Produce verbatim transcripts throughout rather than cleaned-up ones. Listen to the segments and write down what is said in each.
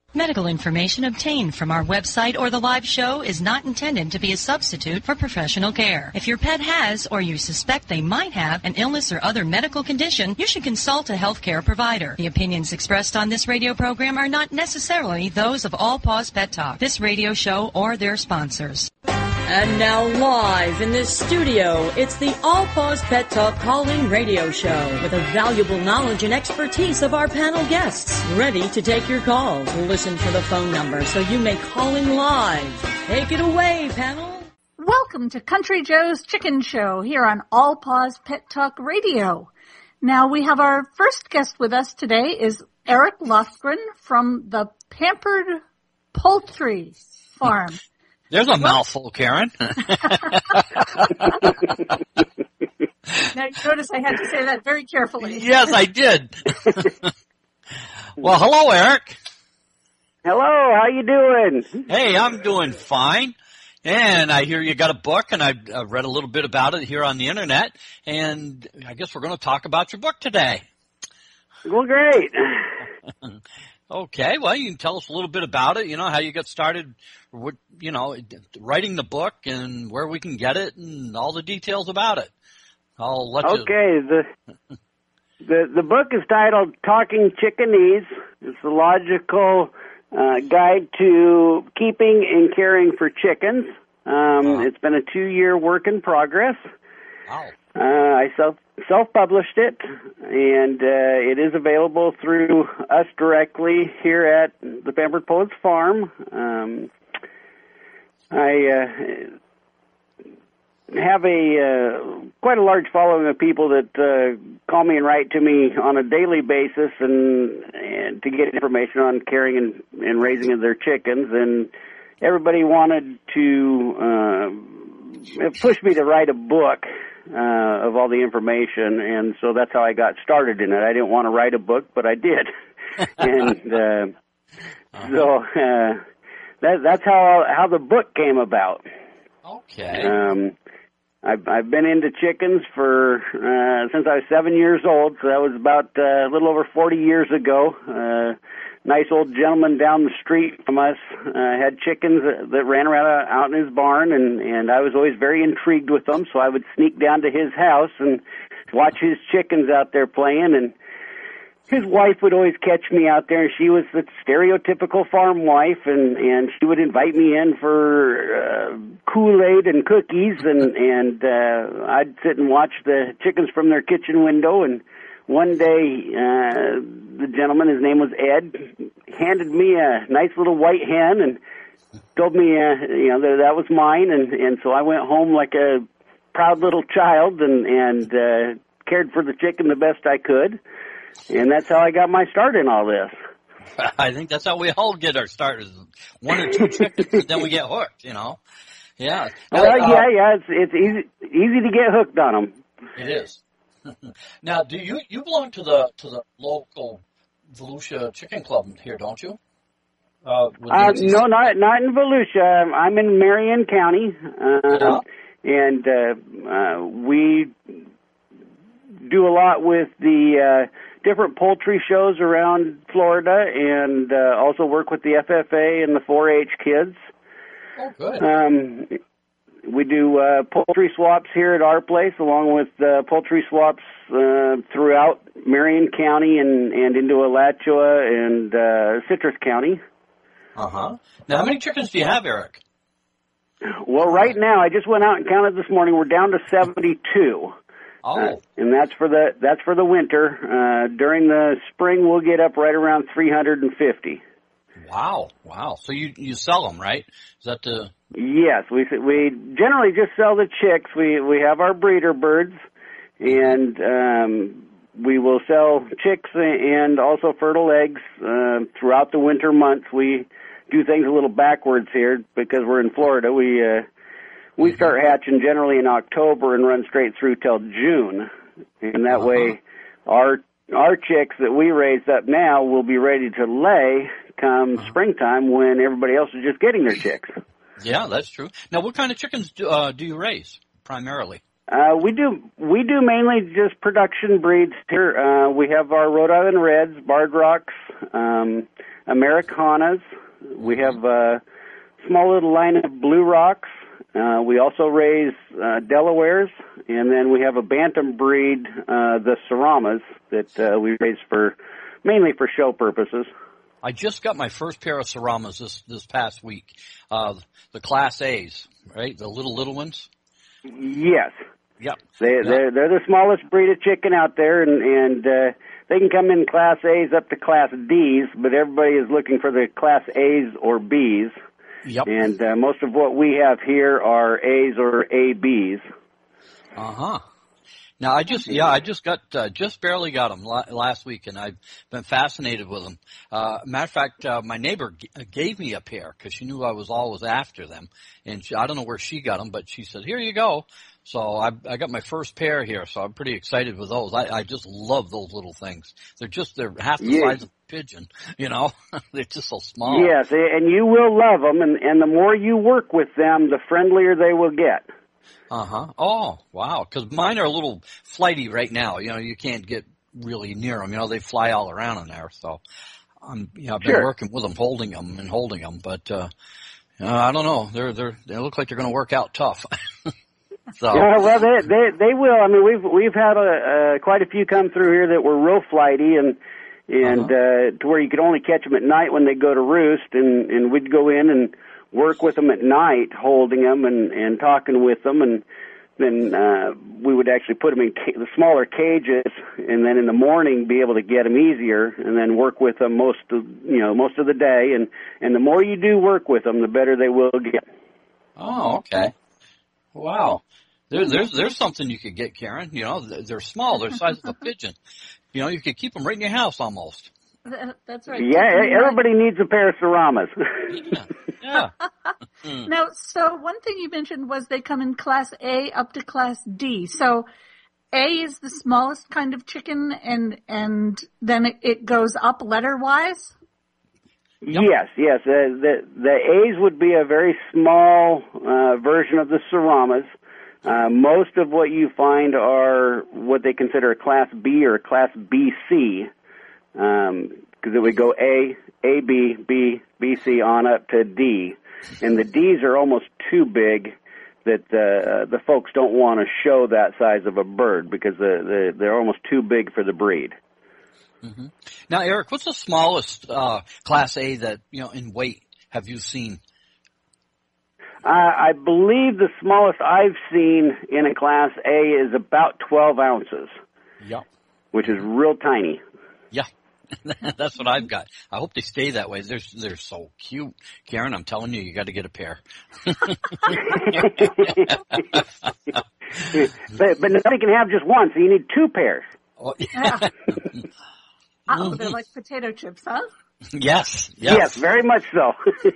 Medical information obtained from our website or the live show is not intended to be a substitute for professional care. If your pet has or you suspect they might have an illness or other medical condition, you should consult a healthcare provider. The opinions expressed on this radio program are not necessarily those of All Paws Pet Talk, this radio show, or their sponsors. And now live in this studio, it's the All Paws Pet Talk call-in radio show with the valuable knowledge and expertise of our panel guests, ready to take your calls. Listen for the phone number so you may call in live. Take it away, panel. Welcome to Country Joe's Chicken Show here on All Paws Pet Talk Radio. Now we have our first guest with us today is Eric Lofgren from the Pampered Poultry Farm. There's a mouthful, Karen. Now, you notice I had to say that very carefully. Yes, I did. Well, hello, Eric. Hello, how you doing? Hey, I'm doing fine. And I hear you got a book, and I've uh, read a little bit about it here on the Internet. And I guess we're going to talk about your book today. Well, great. Okay, well, you can tell us a little bit about it, you know, how you got started, what, you know, writing the book and where we can get it and all the details about it. I'll let you... Okay, the, the, the book is titled Talking Chickenese. It's a logical uh, guide to keeping and caring for chickens. Um, uh-huh. It's been a two-year work in progress. Wow. Uh, I self, self-published it, and uh, it is available through us directly here at the Pampered Poultry Farm. Um, I uh, have a uh, quite a large following of people that uh, call me and write to me on a daily basis and, and to get information on caring and, and raising of their chickens, and everybody wanted to uh, push me to write a book Uh, of all the information, and so that's how I got started in it. I didn't want to write a book, but I did. and uh, uh-huh. so uh, that, that's how how the book came about. Okay. Um, I've, I've been into chickens for uh, since I was seven years old, so that was about uh, a little over forty years ago. Uh, nice old gentleman down the street from us uh, had chickens that, that ran around out in his barn, and, and I was always very intrigued with them, so I would sneak down to his house and watch his chickens out there playing, and his wife would always catch me out there, and she was the stereotypical farm wife, and, and she would invite me in for uh, Kool-Aid and cookies, and, and uh, I'd sit and watch the chickens from their kitchen window, and one day, uh, the gentleman, his name was Ed, handed me a nice little white hen and told me, uh, you know, that that was mine. And, and so I went home like a proud little child and, and uh, cared for the chicken the best I could. And that's how I got my start in all this. I think that's how we all get our start, is one or two chickens, and then we get hooked, you know. Yeah. Well, uh, yeah, yeah, it's, it's easy, easy to get hooked on them. It is. Now, do you you belong to the to the local Volusia Chicken Club here, don't you? Uh, uh, no, not not in Volusia. I'm in Marion County, uh, yeah. and uh, uh, we do a lot with the uh, different poultry shows around Florida, and uh, also work with the F F A and the four H kids. Oh, good. Um, We do uh, poultry swaps here at our place, along with uh, poultry swaps uh, throughout Marion County and, and into Alachua and uh, Citrus County. Uh-huh. Now, how many chickens do you have, Eric? Well, right now, I just went out and counted this morning. We're down to seventy-two. Oh. Uh, and that's for the that's for the winter. Uh, during the spring, we'll get up right around three hundred fifty. Wow, wow. So you you sell them, right? Is that the... Yes, we we generally just sell the chicks. We we have our breeder birds, and um, we will sell chicks and also fertile eggs uh, throughout the winter months. We do things a little backwards here because we're in Florida. We uh, we start hatching generally in October and run straight through till June, and that uh-huh. way our our chicks that we raise up now will be ready to lay come uh-huh. springtime when everybody else is just getting their chicks. Yeah, that's true. Now, what kind of chickens do, uh, do you raise primarily? Uh, we do we do mainly just production breeds here. Uh, we have our Rhode Island Reds, Barred Rocks, um, Americanas. We have a small little line of Blue Rocks. Uh, we also raise uh, Delawares, and then we have a bantam breed, uh, the Saramas, that uh, we raise for mainly for show purposes. I just got my first pair of Saramas this this past week, uh, the Class A's, right? The little little ones. Yes. Yep. They yep. they're they're the smallest breed of chicken out there, and and uh, they can come in Class A's up to Class D's, but everybody is looking for the Class A's or B's. Yep. And uh, most of what we have here are A's or A B's. Uh huh. Now I just yeah I just got uh, just barely got them la- last week, and I've been fascinated with them. Uh, matter of fact, uh, my neighbor g- gave me a pair because she knew I was always after them, and she, I don't know where she got them, but she said, "Here you go." So I, I got my first pair here, so I'm pretty excited with those. I, I just love those little things. They're just they're half the Yeah. size of a pigeon, you know. They're just so small. Yes, and you will love them, and and the more you work with them, the friendlier they will get. Uh huh. Oh, wow. Because mine are a little flighty right now. You know, you can't get really near them. You know, they fly all around in there. So, I'm, you know, I've been Sure. working with them, holding them and holding them. But uh, uh, I don't know. They're they're they look like they're going to work out tough. So. Yeah, well, they they they will. I mean, we've we've had a, uh, quite a few come through here that were real flighty, and and Uh-huh. uh, to where you could only catch them at night when they go to roost, and and we'd go in and work with them at night, holding them and and talking with them, and then uh, we would actually put them in ca- the smaller cages, and then in the morning be able to get them easier, and then work with them most of you know most of the day, and and the more you do work with them, the better they will get. Oh, okay. Wow. There, there's there's something you could get, Karen. You know, they're small. They're the size of a pigeon. You know, you could keep them right in your house almost. That's right. Yeah, everybody needs a pair of Saramas. Yeah. Yeah. Now, so one thing you mentioned was they come in Class A up to Class D. So A is the smallest kind of chicken, and and then it, it goes up letter-wise? Yep. Yes, yes. Uh, the the A's would be a very small uh, version of the Saramas. Uh, most of what you find are what they consider a Class B or a Class B C, because um, it would go A, A, B, B, B, C on up to D. And the D's are almost too big that uh, the folks don't want to show that size of a bird because the, the, they're almost too big for the breed. Mm-hmm. Now, Eric, what's the smallest uh, Class A that, you know, in weight have you seen? Uh, I believe the smallest I've seen in a Class A is about twelve ounces. Yeah. Which is real tiny. Yeah. That's what I've got. I hope they stay that way. They're, they're so cute. Karen, I'm telling you, you got to get a pair. but, but nobody can have just one, so you need two pairs. Oh, yeah. Oh, they're like potato chips, huh? Yes, yes. Yes, very much so.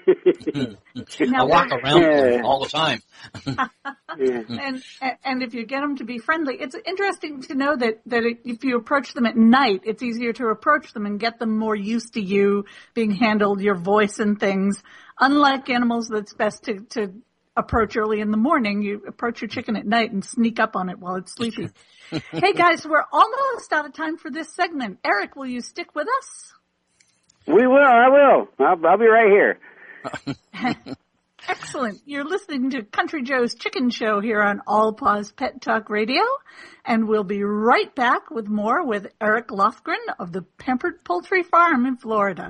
I walk around with them all the time. and and if you get them to be friendly, it's interesting to know that, that if you approach them at night, it's easier to approach them and get them more used to you being handled, your voice and things. Unlike animals that's best to, to approach early in the morning, you approach your chicken at night and sneak up on it while it's sleeping. Hey guys, we're almost out of time for this segment. Eric, will you stick with us? We will, I will. I'll, I'll be right here. Excellent. You're listening to Country Joe's Chicken Show here on All Paws Pet Talk Radio, and we'll be right back with more with Eric Lofgren of the Pampered Poultry Farm in Florida.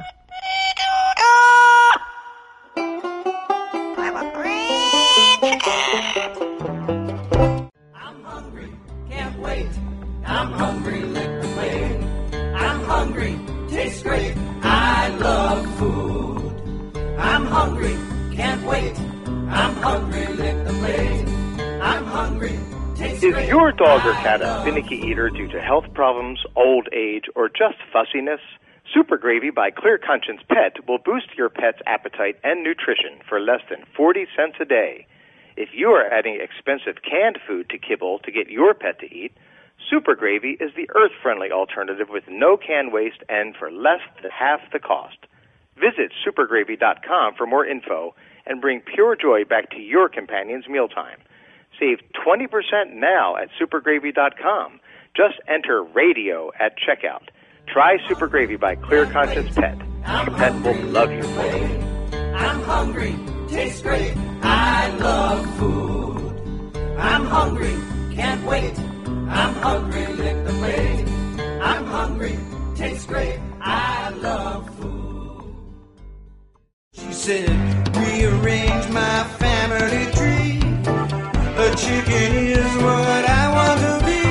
I'm a green chicken. I'm hungry, can't wait. I'm hungry, lick the plate. I'm hungry, tastes great. I love food. I'm hungry, can't wait. I'm hungry, lick the plate. I'm hungry, tastes Is great. your dog or I cat a love finicky eater due to health problems, old age, or just fussiness? Super Gravy by Clear Conscience Pet will boost your pet's appetite and nutrition for less than forty cents a day. If you are adding expensive canned food to kibble to get your pet to eat, Super Gravy is the earth-friendly alternative with no can waste and for less than half the cost. Visit super gravy dot com for more info and bring pure joy back to your companion's mealtime. Save twenty percent now at super gravy dot com. Just enter radio at checkout. Try Super Gravy by Clear Conscience Pet Your pet will love you for it. I'm hungry, tastes great, I love food. I'm hungry, can't wait, I'm hungry, lick the plate. I'm hungry, tastes great, I love food. She said, rearrange my family tree. A chicken is what I want to be.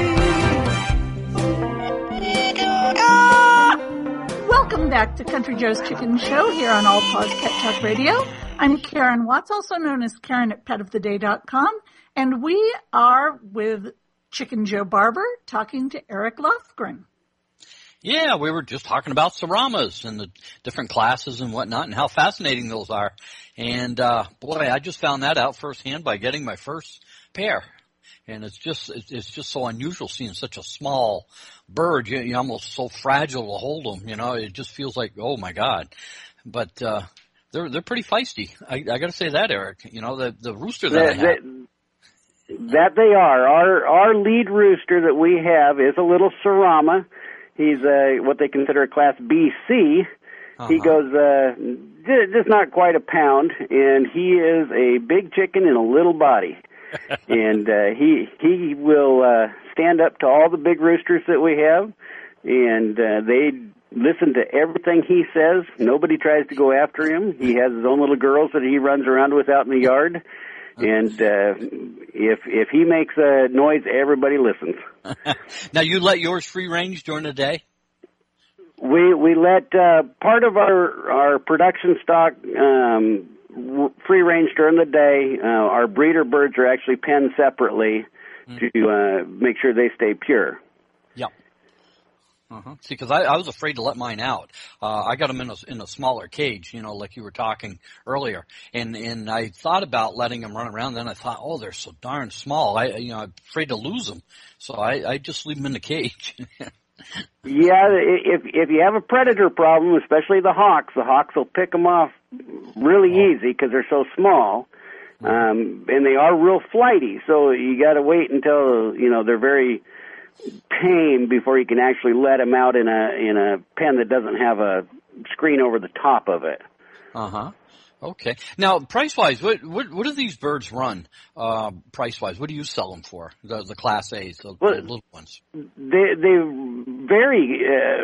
Welcome back to Country Joe's Chicken Show here on All Paws Pet Talk Radio. I'm Karen Watts, also known as Karen at pet of the day dot com, and we are with Chicken Joe Barber talking to Eric Lofgren. Yeah, we were just talking about Saramas and the different classes and whatnot and how fascinating those are. And, uh, boy, I just found that out firsthand by getting my first pair. And it's just, it's just so unusual seeing such a small bird. You, you're almost so fragile to hold them, you know, it just feels like, oh my God. But, uh, they're, they're pretty feisty. I, I gotta say that, Eric. You know, the, the rooster that, that I have. That, that they are. Our, our lead rooster that we have is a little Sarama. He's a, what they consider a class B C. Uh-huh. He goes, uh, just not quite a pound, and he is a big chicken in a little body. and uh, he he will uh, stand up to all the big roosters that we have, and uh, they listen to everything he says. Nobody tries to go after him. He has his own little girls that he runs around with out in the yard, and uh, if if he makes a noise, everybody listens. Now, you let yours free range during the day? We we let uh, part of our our production stock um, free range during the day. Uh, our breeder birds are actually penned separately mm. to uh, make sure they stay pure. Yeah. Uh-huh. See, because I, I was afraid to let mine out. Uh, I got them in a, in a smaller cage, you know, like you were talking earlier. And, and I thought about letting them run around. Then I thought, oh, they're so darn small. I, you know, I'm afraid to lose them. So I, I just leave them in the cage. Yeah, if if you have a predator problem, especially the hawks, the hawks will pick them off really oh. easy because they're so small, um, and they are real flighty. So you got to wait until you know they're very tame before you can actually let them out in a in a pen that doesn't have a screen over the top of it. Uh huh. Okay. Now, price-wise, what, what, what do these birds run, uh, price-wise? What do you sell them for, the, the Class A's, the, well, the little ones? They, they vary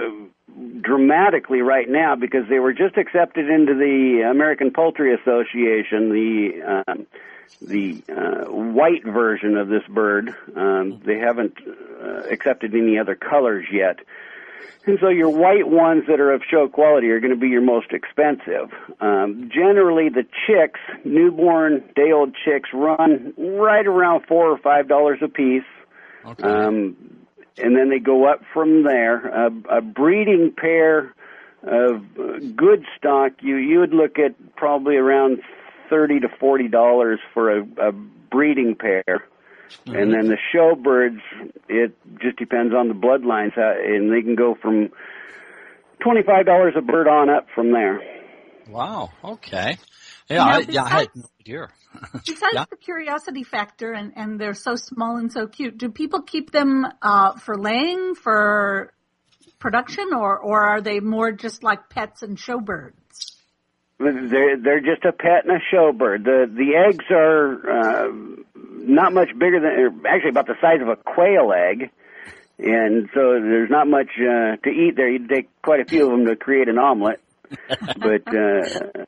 uh, dramatically right now because they were just accepted into the American Poultry Association, the um, the uh, white version of this bird. Um, they haven't uh, accepted any other colors yet. And so your white ones that are of show quality are going to be your most expensive. Um, generally, the chicks, newborn, day-old chicks, run right around four or five dollars a piece. Okay. Um, and then they go up from there. A, a breeding pair of good stock, you you would look at probably around thirty to forty dollars for a, a breeding pair. Mm-hmm. And then the show birds, it just depends on the bloodlines, uh, and they can go from twenty-five dollars a bird on up from there. Wow, okay. Yeah, I, besides, yeah, I had no idea. Besides yeah? the curiosity factor, and, and they're so small and so cute, do people keep them uh, for laying, for production, or, or are they more just like pets and show birds? They're, they're just a pet and a show bird. The, the eggs are... Uh, not much bigger than, actually about the size of a quail egg, and so there's not much uh, to eat there. You'd take quite a few of them to create an omelet, but uh,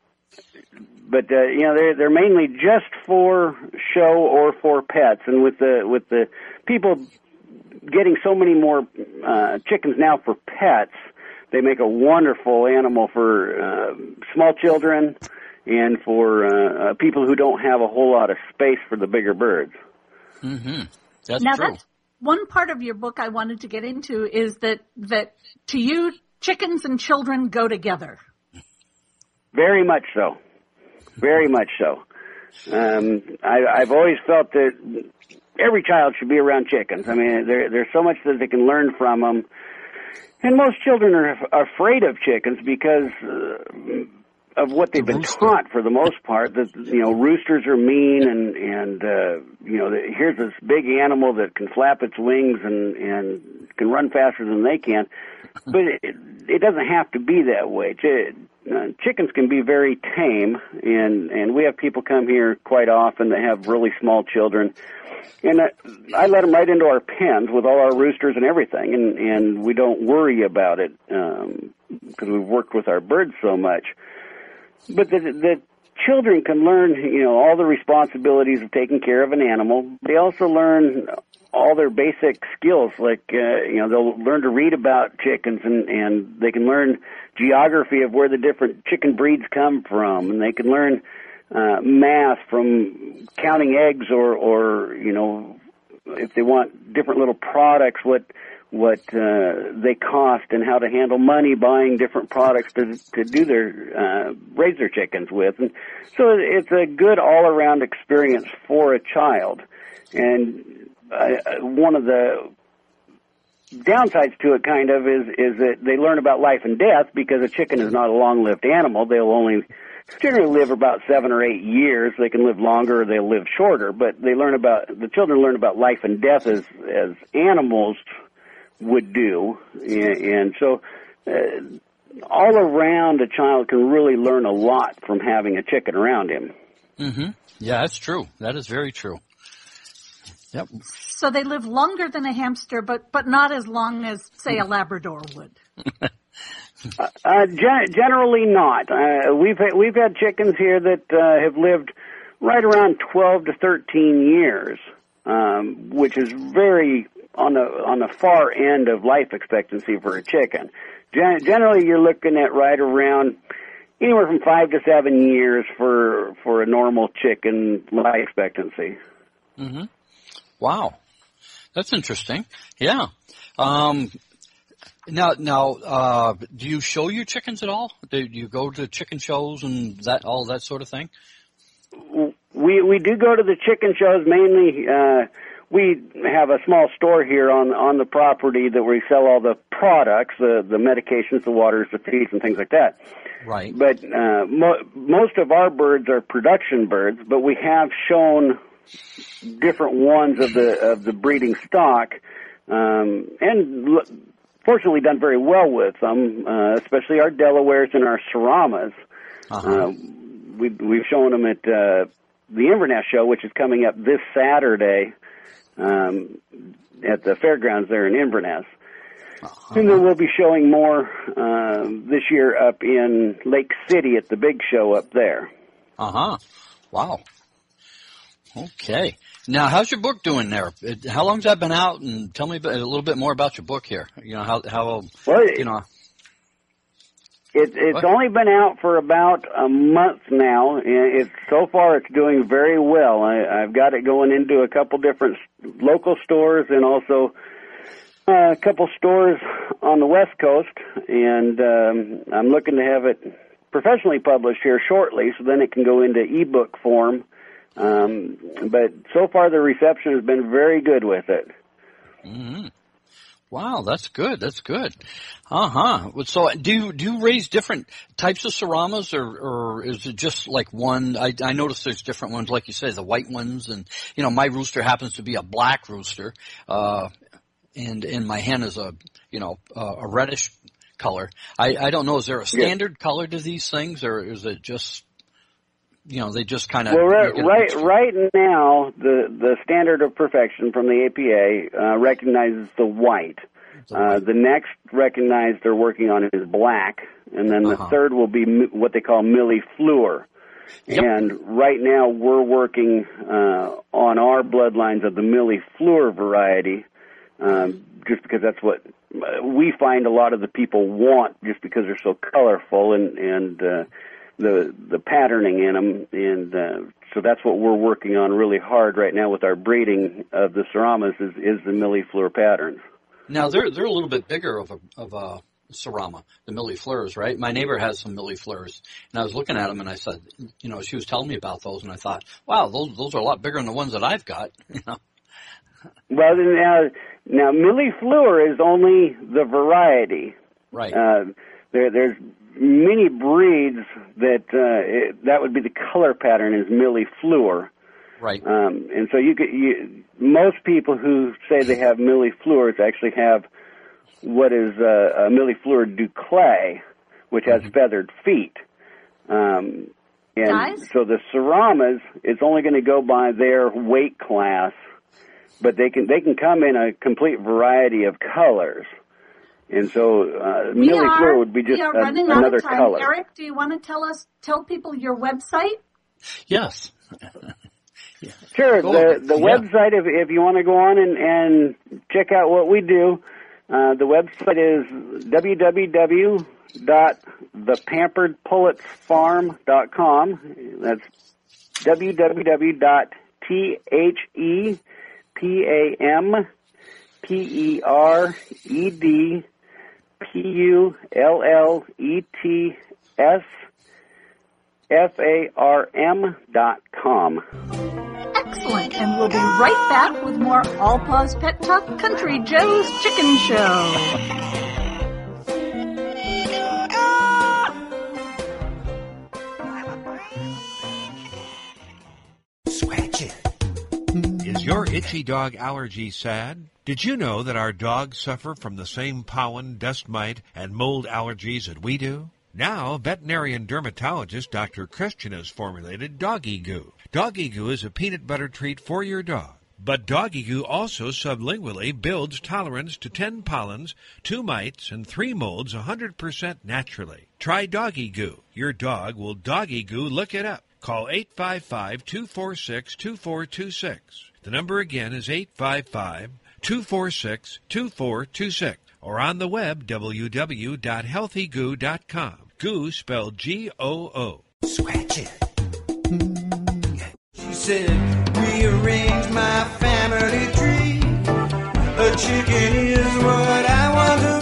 but uh, you know they're they're mainly just for show or for pets. And with the with the people getting so many more uh, chickens now for pets, they make a wonderful animal for uh, small children. And for uh, uh, people who don't have a whole lot of space for the bigger birds. Mm-hmm. That's now, true. That's one part of your book I wanted to get into is that, that to you, chickens and children go together. Very much so. Very much so. Um, I, I've always felt that every child should be around chickens. I mean, there, there's so much that they can learn from them. And most children are af- afraid of chickens because... Uh, of what they've been taught for the most part, that, you know, roosters are mean and, and, uh, you know, the, here's this big animal that can flap its wings and, and can run faster than they can. But it, it doesn't have to be that way. Ch- uh, chickens can be very tame, and, and we have people come here quite often that have really small children. And I, I let them right into our pens with all our roosters and everything, and, and we don't worry about it um, because we've worked with our birds so much. But the, the children can learn, you know, all the responsibilities of taking care of an animal. They also learn all their basic skills, like, uh, you know, they'll learn to read about chickens, and, and they can learn geography of where the different chicken breeds come from, and they can learn uh, math from counting eggs, or, or, you know, if they want different little products, what what uh, they cost, and how to handle money buying different products to to do their uh, raise their chickens with. And so it's a good all around experience for a child. And uh, one of the downsides to it, kind of, is is that they learn about life and death, because a chicken is not a long lived animal. They'll only generally live about seven or eight years. They can live longer, or they'll live shorter. But they learn about the children learn about life and death as as animals would do, and, and so uh, all around a child can really learn a lot from having a chicken around him. Mm-hmm. Yeah, that's true. That is very true. Yep. So they live longer than a hamster, but but not as long as, say, a Labrador would. uh, uh, gen- generally not. Uh, we've ha- we've had chickens here that uh, have lived right around twelve to thirteen years, um, which is very on the on the far end of life expectancy for a chicken. Gen- generally, you're looking at right around anywhere from five to seven years for for a normal chicken life expectancy. Mm-hmm. Wow, that's interesting. Yeah. Um, now, now, uh, do you show your chickens at all? Do you go to chicken shows and that all that sort of thing? We we do go to the chicken shows mainly. Uh, We have a small store here on on the property that we sell all the products, the the medications, the waters, the feeds, and things like that. Right. But uh, mo- most of our birds are production birds, but we have shown different ones of the of the breeding stock, um, and l- fortunately done very well with them, uh, especially our Delawares and our Saramas. Uh-huh. Uh, we've we've shown them at uh, the Inverness show, which is coming up this Saturday. Um, at the fairgrounds there in Inverness. Uh-huh. And then we'll be showing more uh, this year up in Lake City at the big show up there. Uh-huh. Wow. Okay. Now, how's your book doing there? How long's that been out? And tell me a little bit more about your book here. You know, how, how well, you know. It, it's what? only been out for about a month now, and it's, so far it's doing very well. I, I've got it going into a couple different local stores, and also uh, a couple stores on the West Coast, and um, I'm looking to have it professionally published here shortly, so then it can go into ebook form. Um, but so far the reception has been very good with it. Mm-hmm. Wow, that's good. That's good. Uh-huh. So do you, do you raise different types of Saramas, or, or is it just like one? I, I noticed there's different ones, like you say, the white ones. And, you know, my rooster happens to be a black rooster, uh, and, and my hen is a, you know, uh, a reddish color. I, I don't know, is there a standard yeah. color to these things, or is it just, you know, they just kind of... Well, right, right, right now, the, the standard of perfection from the A P A uh, recognizes the white. Uh, the next recognized they're working on is black, and then the uh-huh. third will be what they call millefleur. Yep. And right now we're working uh, on our bloodlines of the millefleur variety, um, just because that's what we find a lot of the people want, just because they're so colorful and... and uh, the the patterning in them, and uh, so that's what we're working on really hard right now with our breeding of the Saramas is, is the millefleur patterns. Now they're they're a little bit bigger of a of a Sarama, the millefleurs, right? My neighbor has some millefleurs, and I was looking at them, and I said, you know, she was telling me about those, and I thought, wow, those those are a lot bigger than the ones that I've got. You know. Well, now now millefleur is only the variety, right? Uh, there there's many breeds that uh, it, that would be the color pattern is millefleur. Right. Um, and so you could, you, most people who say they have millefleurs actually have what is uh, a millefleur du Clay, which has feathered feet. Um, and Guys? so the Seramas, it's only going to go by their weight class, but they can they can come in a complete variety of colors. And so uh, We Millie are, Fleur would be just we are a, running out another of time. color. Eric, do you want to tell us, tell people your website? Yes. Sure. Go The on. the Yeah. website, if if you want to go on and, and check out what we do, uh, the website is w w w dot the pampered pullets farm dot com. That's w w w dot t h e p a m p e r e d p u l l e t s f a r m dot com. Excellent. And we'll be right back with more All Paws Pet Talk Country Joe's Chicken Show. Scratch it. Is your itchy dog allergy sad? Did you know that our dogs suffer from the same pollen, dust mite, and mold allergies that we do? Now, veterinarian dermatologist Doctor Christian has formulated Doggy Goo. Doggy Goo is a peanut butter treat for your dog. But Doggy Goo also sublingually builds tolerance to ten pollens, two mites, and three molds one hundred percent naturally. Try Doggy Goo. Your dog will Doggy Goo. Look it up. Call eight five five, two four six, two four two six. The number again is eight five five, two four six, two four two six. Or on the web, w w w dot healthy goo dot com. Goo spelled G O O. Scratch it. She said, rearrange my family tree. A chicken is what I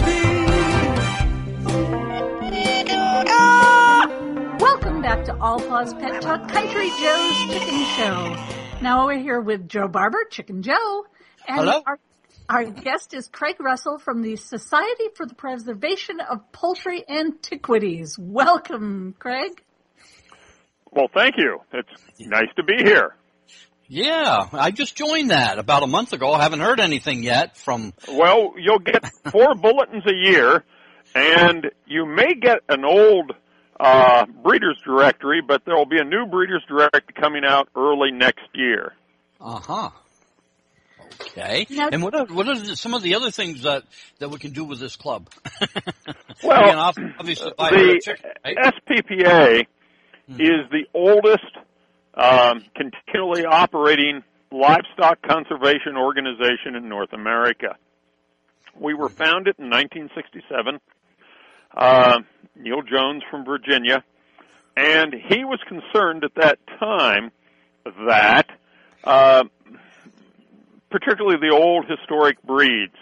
want to be. Welcome back to All Paws Pet Talk Country Joe's Chicken Show. Now we're here with Joe Barber, Chicken Joe. And Hello. Our, our guest is Craig Russell from the Society for the Preservation of Poultry Antiquities. Welcome, Craig. Well, thank you. It's nice to be here. Yeah, I just joined that about a month ago. I haven't heard anything yet from... Well, you'll get four bulletins a year, and you may get an old uh, breeder's directory, but there will be a new breeder's directory coming out early next year. Uh-huh. Okay. Now- And what are, what are some of the other things that, that we can do with this club? Well, Again, obviously, buy the a chicken, right? S P P A is the oldest um, continually operating livestock conservation organization in North America. We were founded in nineteen sixty-seven. Uh, Neil Jones from Virginia, and he was concerned at that time that uh, particularly the old historic breeds,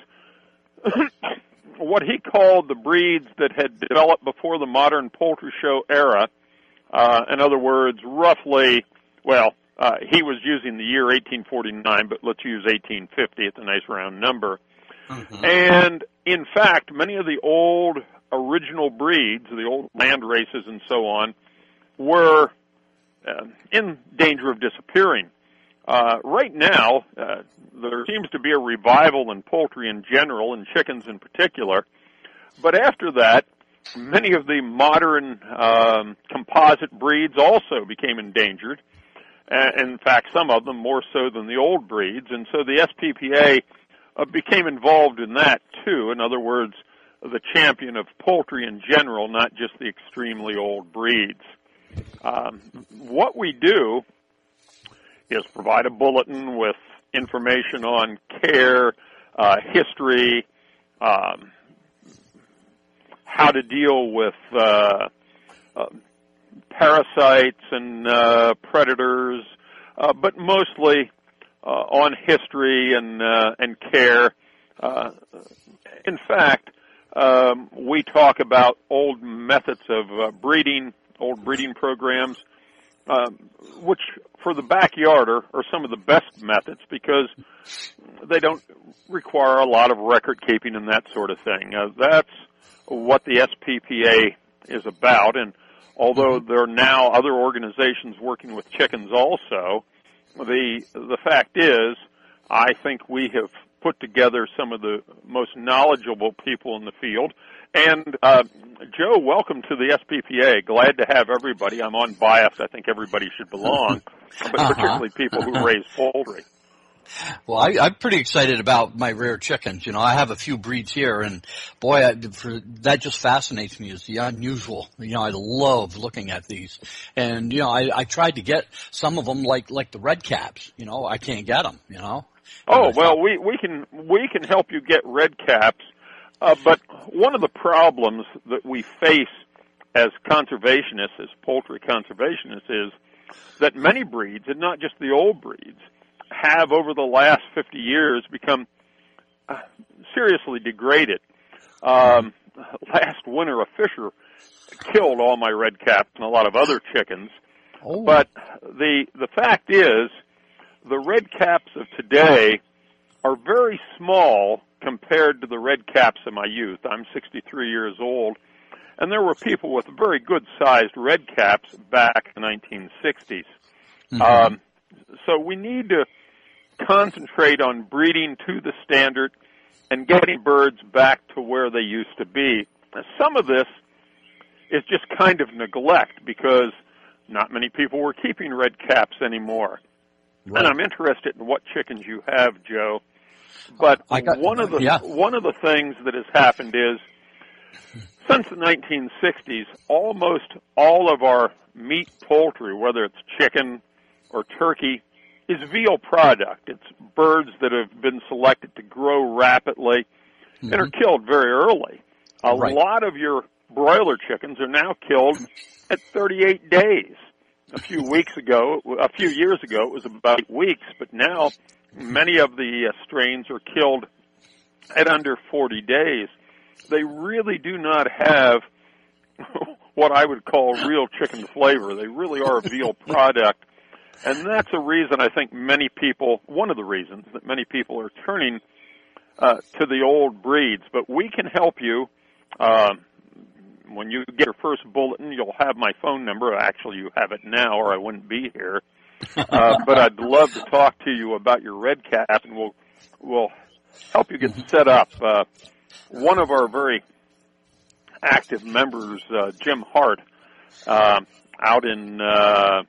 what he called the breeds that had developed before the modern poultry show era, uh, in other words, roughly, well, uh, he was using the year eighteen forty-nine, but let's use eighteen fifty. It's a nice round number. Mm-hmm. And, in fact, many of the old original breeds, the old land races and so on, were uh, in danger of disappearing. Uh, right now, uh, there seems to be a revival in poultry in general, and chickens in particular. But after that, many of the modern um, composite breeds also became endangered. Uh, in fact, some of them more so than the old breeds. And so the S P P A uh, became involved in that, too. In other words, the champion of poultry in general, not just the extremely old breeds. Um, what we do is provide a bulletin with information on care, uh, history, um, how to deal with uh, uh, parasites and uh, predators, uh, but mostly uh, on history and uh, and care. Uh, in fact, um, we talk about old methods of uh, breeding, old breeding programs, uh, which for the backyard are, are some of the best methods because they don't require a lot of record keeping and that sort of thing. Uh, that's what the S P P A is about, and although there are now other organizations working with chickens also, the the fact is, I think we have put together some of the most knowledgeable people in the field, And uh, Joe, welcome to the S P P A. Glad to have everybody. I'm unbiased. I think everybody should belong, but uh-huh. particularly people who raise poultry. Well, I, I'm pretty excited about my rare chickens. You know, I have a few breeds here, and boy, I, for, that just fascinates me. Is the unusual. You know, I love looking at these, and you know, I, I tried to get some of them, like like the red caps. You know, I can't get them. You know. Oh well, we we can we can help you get red caps, uh, but one of the problems that we face as conservationists, as poultry conservationists, is that many breeds, and not just the old breeds, have over the last fifty years become uh, seriously degraded. Um, last winter, a fisher killed all my red caps and a lot of other chickens. Oh. But the the fact is, the red caps of today are very small compared to the red caps of my youth. I'm sixty-three years old, and there were people with very good-sized red caps back in the nineteen sixties. Mm-hmm. Um, so we need to concentrate on breeding to the standard and getting birds back to where they used to be. Now, some of this is just kind of neglect because not many people were keeping red caps anymore. Right. And I'm interested in what chickens you have, Joe. But I got, one of the yeah. one of the things that has happened is since the nineteen sixties, almost all of our meat poultry, whether it's chicken or turkey, is veal product. It's birds that have been selected to grow rapidly mm-hmm. and are killed very early. A right. lot of your broiler chickens are now killed at thirty-eight days. A few weeks ago, a few years ago, it was about eight weeks, but now many of the uh, strains are killed at under forty days. They really do not have what I would call real chicken flavor. They really are a veal product. And that's a reason I think many people, one of the reasons that many people are turning uh, to the old breeds. But we can help you. Uh, when you get your first bulletin, you'll have my phone number. Actually, you have it now, or I wouldn't be here. Uh, but I'd love to talk to you about your red cap, and we'll we'll help you get set up. Uh, one of our very active members, uh, Jim Hart, uh, out in uh,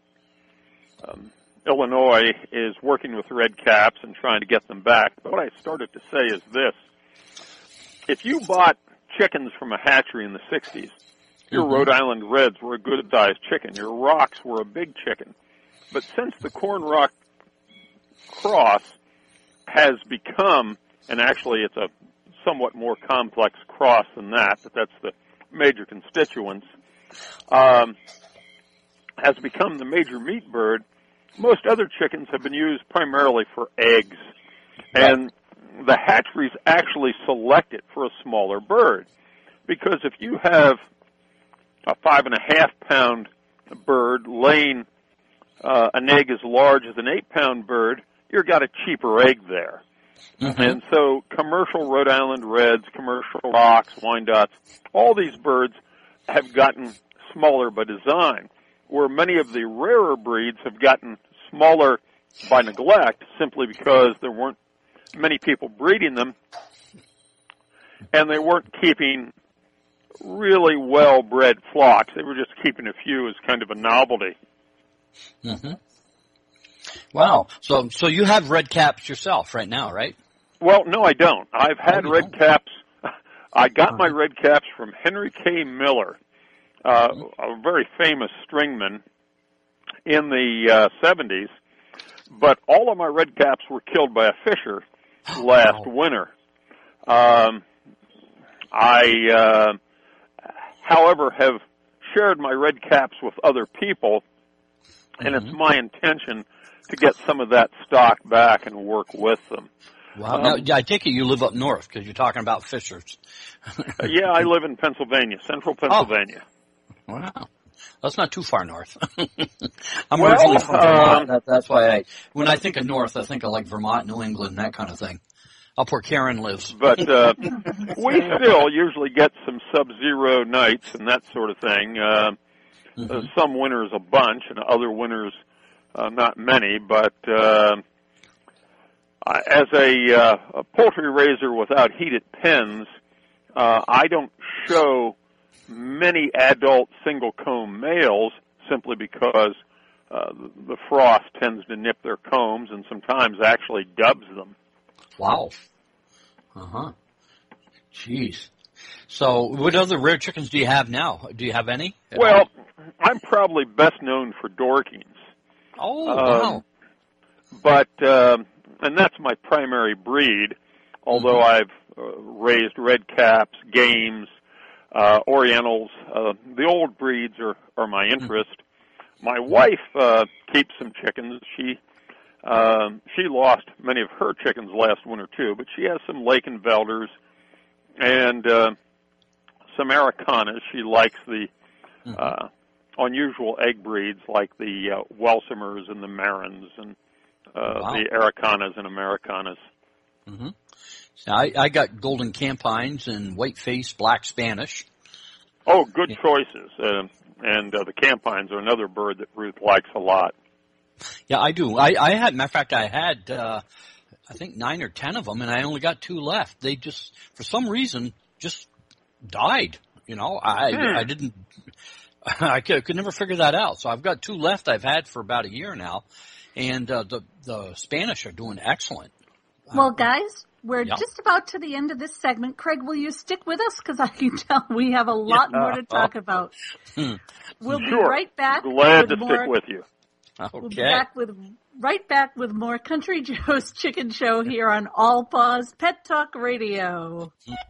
um, Illinois, is working with red caps and trying to get them back. But what I started to say is this. If you bought chickens from a hatchery in the sixties, your mm-hmm. Rhode Island Reds were a good-sized chicken. Your Rocks were a big chicken. But since the Corn Rock cross has become, and actually it's a somewhat more complex cross than that, but that's the major constituents, um, has become the major meat bird, most other chickens have been used primarily for eggs. And the hatcheries actually select it for a smaller bird. Because if you have a five and a half pound bird laying uh, an egg as large as an eight pound bird, you've got a cheaper egg there. Mm-hmm. And so commercial Rhode Island Reds, commercial Rocks, Wyandottes, all these birds have gotten smaller by design, where many of the rarer breeds have gotten smaller by neglect simply because there weren't many people breeding them, and they weren't keeping really well-bred flocks. They were just keeping a few as kind of a novelty. Mm-hmm. Wow. So so you have red caps yourself right now, right? Well, no, I don't. I've had oh, red don't. caps. I got my red caps from Henry K. Miller, uh, a very famous stringman in the uh, seventies. But all of my red caps were killed by a fisher last wow. winter. Um, I, uh, however, have shared my red caps with other people, and mm-hmm. it's my intention to get some of that stock back and work with them. Wow. Um, now, I take it you live up north because you're talking about fishers. Yeah, I live in Pennsylvania, central Pennsylvania. Oh. Wow. That's not too far north. I'm well, originally from Vermont. Um, that, that's why I, when I think of north, I think of like Vermont, New England, that kind of thing. Up where Karen lives. But uh, we still usually get some sub-zero nights and that sort of thing. Uh, mm-hmm. uh, some winters a bunch, and other winters uh, not many. But uh, as a, uh, a poultry raiser without heated pens, uh, I don't show many adult single-comb males simply because uh, the frost tends to nip their combs and sometimes actually dubs them. Wow. Uh-huh. Jeez. So what other rare chickens do you have now? Do you have any? Well, all? I'm probably best known for Dorkings. Oh, um, wow. But, um, and that's my primary breed, although mm-hmm. I've uh, raised red caps, games, uh, orientals. Uh, the old breeds are, are my interest. Mm-hmm. My wife uh, keeps some chickens. She um, she lost many of her chickens last winter, too, but she has some Lakenvelders and uh, some Americanas. She likes the mm-hmm. uh, unusual egg breeds like the uh, Welsimers and the Marins and uh, wow. the Aracanas and Americanas. Mm-hmm. So I, I got golden campines and white-faced black Spanish. Oh, good yeah. choices. Uh, and uh, the campines are another bird that Ruth likes a lot. Yeah, I do. I, I had, matter of fact, I had, uh, I think nine or ten of them, and I only got two left. They just, for some reason, just died. You know, I, hmm. I didn't, I could, could never figure that out. So I've got two left I've had for about a year now, and uh, the, the Spanish are doing excellent. Well, guys, we're yeah. just about to the end of this segment. Craig, will you stick with us? Because I can tell we have a lot yeah. more to talk about. Hmm. We'll sure. be right back. Glad with to more, stick with you. Okay. We'll be back with, right back with more Country Joe's Chicken Show here on All Paws Pet Talk Radio.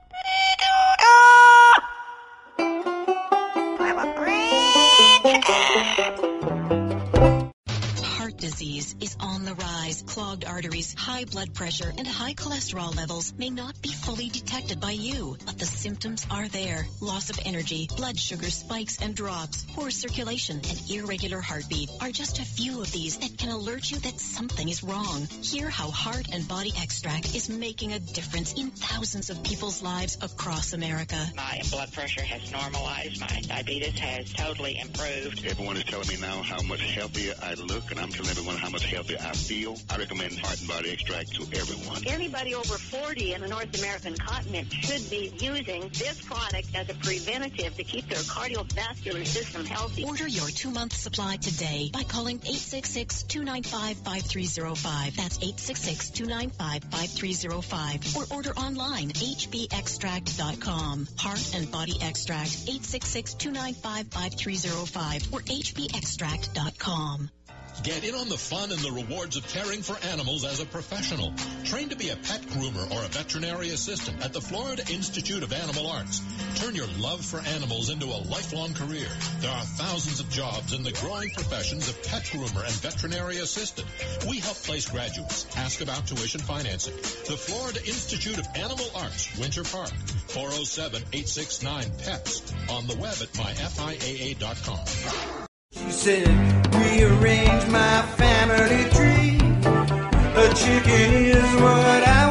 I'm a great chicken. Heart disease is on the rise. Clogged arteries, high blood pressure, and high cholesterol levels may not be fully detected by you, but the symptoms are there. Loss of energy, blood sugar spikes and drops, poor circulation, and irregular heartbeat are just a few of these that can alert you that something is wrong. Hear how Heart and Body Extract is making a difference in thousands of people's lives across America. My blood pressure has normalized. My diabetes has totally improved. Everyone is telling me now how much healthier I look, and I'm telling everyone how much healthier I feel. I recommend Heart and Body Extract to everyone. Anybody over forty in the North American continent should be using this product as a preventative to keep their cardiovascular system healthy. Order your two-month supply today by calling eight six six, two nine five, five three zero five. That's eight six six, two nine five, five three zero five. Or order online, h b extract dot com. Heart and Body Extract, eight six six, two nine five, five three zero five or h b extract dot com. Get in on the fun and the rewards of caring for animals as a professional. Train to be a pet groomer or a veterinary assistant at the Florida Institute of Animal Arts. Turn your love for animals into a lifelong career. There are thousands of jobs in the growing professions of pet groomer and veterinary assistant. We help place graduates. Ask about tuition financing. The Florida Institute of Animal Arts, Winter Park, four oh seven, eight six nine, P E T S. On the web at my f i a a dot com. She said, rearrange my family tree. A chicken is what I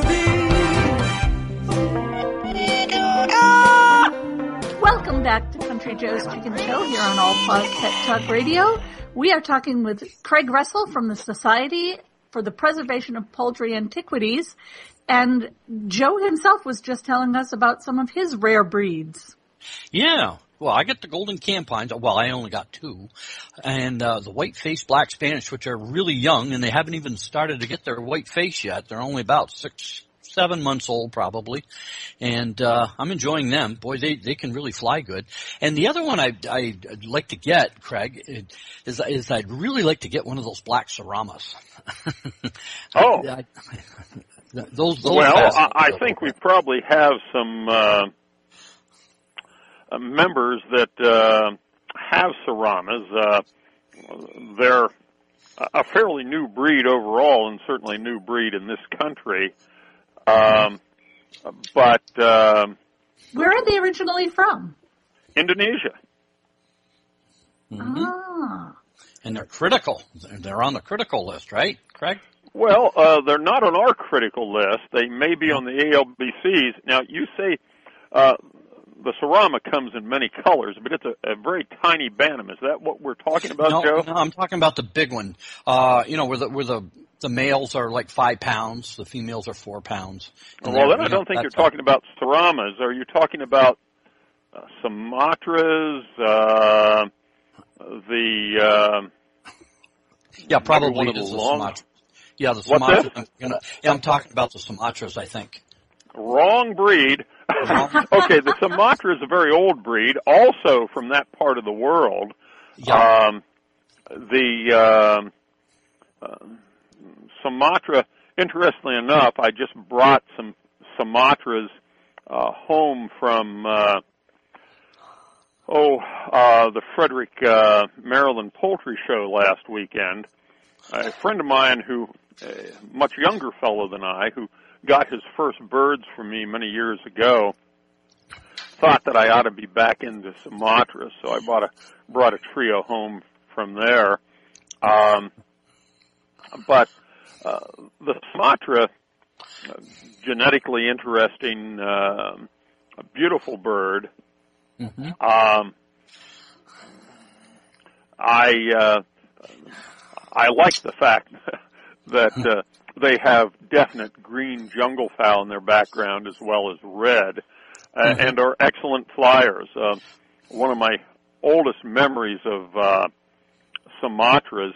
want to be. Welcome back to Country Joe's Chicken Show here on All Paws Pet Talk Radio. We are talking with Craig Russell from the Society for the Preservation of Poultry Antiquities. And Joe himself was just telling us about some of his rare breeds. Yeah. Well, I got the golden campines. Well, I only got two. And uh, the white-faced black Spanish, which are really young, and they haven't even started to get their white face yet. They're only about six, seven months old probably. And uh, I'm enjoying them. Boy, they, they can really fly good. And the other one I, I, I'd like to get, Craig, is, is I'd really like to get one of those black Seramas. Oh. I, I, those, those well, I, I think we probably have some... Uh, Uh, members that uh, have Seramas. Uh, they're a fairly new breed overall, and certainly a new breed in this country. Um, but uh, where are they originally from? Indonesia. Mm-hmm. Ah. And they're critical. They're on the critical list, right, Craig? Well, uh, they're not on our critical list. They may be on the A L B C's. Now, you say... Uh, The Serama comes in many colors, but it's a, a very tiny Bantam. Is that what we're talking about, no, Joe? No, I'm talking about the big one. Uh, you know, where the where the the males are like five pounds. The females are four pounds. And well, then you I know, don't think you're that's talking about Saramas. Are you talking about uh, Sumatras, uh, the... Uh, yeah, probably one of it is the the long- Sumatra. Yeah, the What's Sumatras. that? I'm, gonna, yeah, I'm talking about the Sumatras, I think. Wrong breed. Okay, the Sumatra is a very old breed, also from that part of the world. Yeah. Um, the um uh, Sumatra, interestingly enough, I just brought some Sumatras uh, home from, uh, oh, uh, the Frederick, uh, Maryland Poultry Show last weekend. A friend of mine who, a much younger fellow than I, who got his first birds from me many years ago, thought that I ought to be back into Sumatra, so I bought a, brought a trio home from there. Um, but uh, the Sumatra, uh, genetically interesting, uh, a beautiful bird. Mm-hmm. Um, I uh, I like the fact that uh, they have definite green jungle fowl in their background as well as red, uh, Mm-hmm. and are excellent flyers. Uh, one of my oldest memories of uh, Sumatras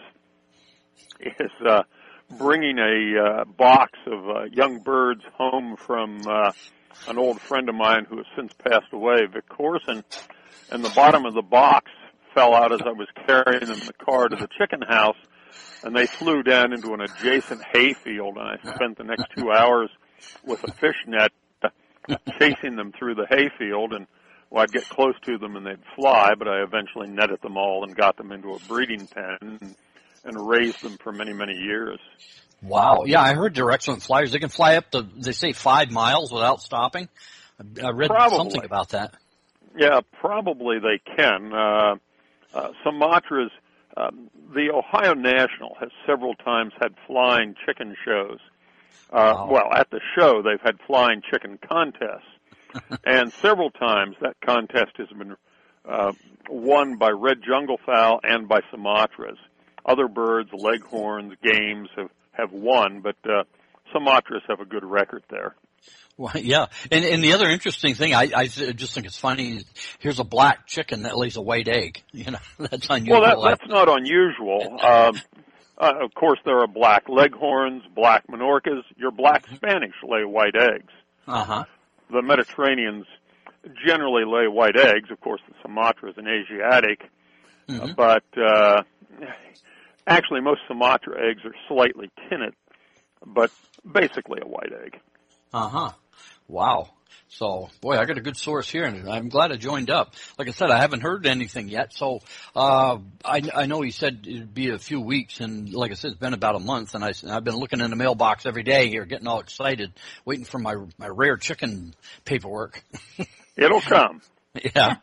is uh, bringing a uh, box of uh, young birds home from uh, an old friend of mine who has since passed away, Vic Corson, and the bottom of the box fell out as I was carrying them in the car to the chicken house, and they flew down into an adjacent hayfield, and I spent the next two hours with a fish net chasing them through the hayfield, and well, I'd get close to them and they'd fly, but I eventually netted them all and got them into a breeding pen and, and raised them for many, many years. Wow. Yeah, I heard they're excellent flyers. They can fly up to, they say, five miles without stopping. I read Probably. something about that. Yeah, probably they can. Uh, uh, Sumatras, um, the Ohio National has several times had flying chicken shows. Uh, Wow. Well, at the show, they've had flying chicken contests. And several times that contest has been uh, won by red jungle fowl and by Sumatras. Other birds, leghorns, games have, have won, but uh, Sumatras have a good record there. Well, yeah. And, and the other interesting thing, I, I just think it's funny, here's a black chicken that lays a white egg. You know, that's unusual. Well, that, that's not unusual. Um, uh, of course, there are black leghorns, black Minorcas. Your black Spanish lay white eggs. Uh-huh. The Mediterraneans generally lay white eggs. Of course, the Sumatra is an Asiatic. Mm-hmm. Uh, but uh, actually, most Sumatra eggs are slightly tinted, but basically a white egg. Uh-huh. Wow. So, boy, I got a good source here, and I'm glad I joined up. Like I said, I haven't heard anything yet, so uh, I, I know he said it'd be a few weeks, and like I said, it's been about a month, and I, I've been looking in the mailbox every day here, getting all excited, waiting for my my rare chicken paperwork. It'll come. Yeah.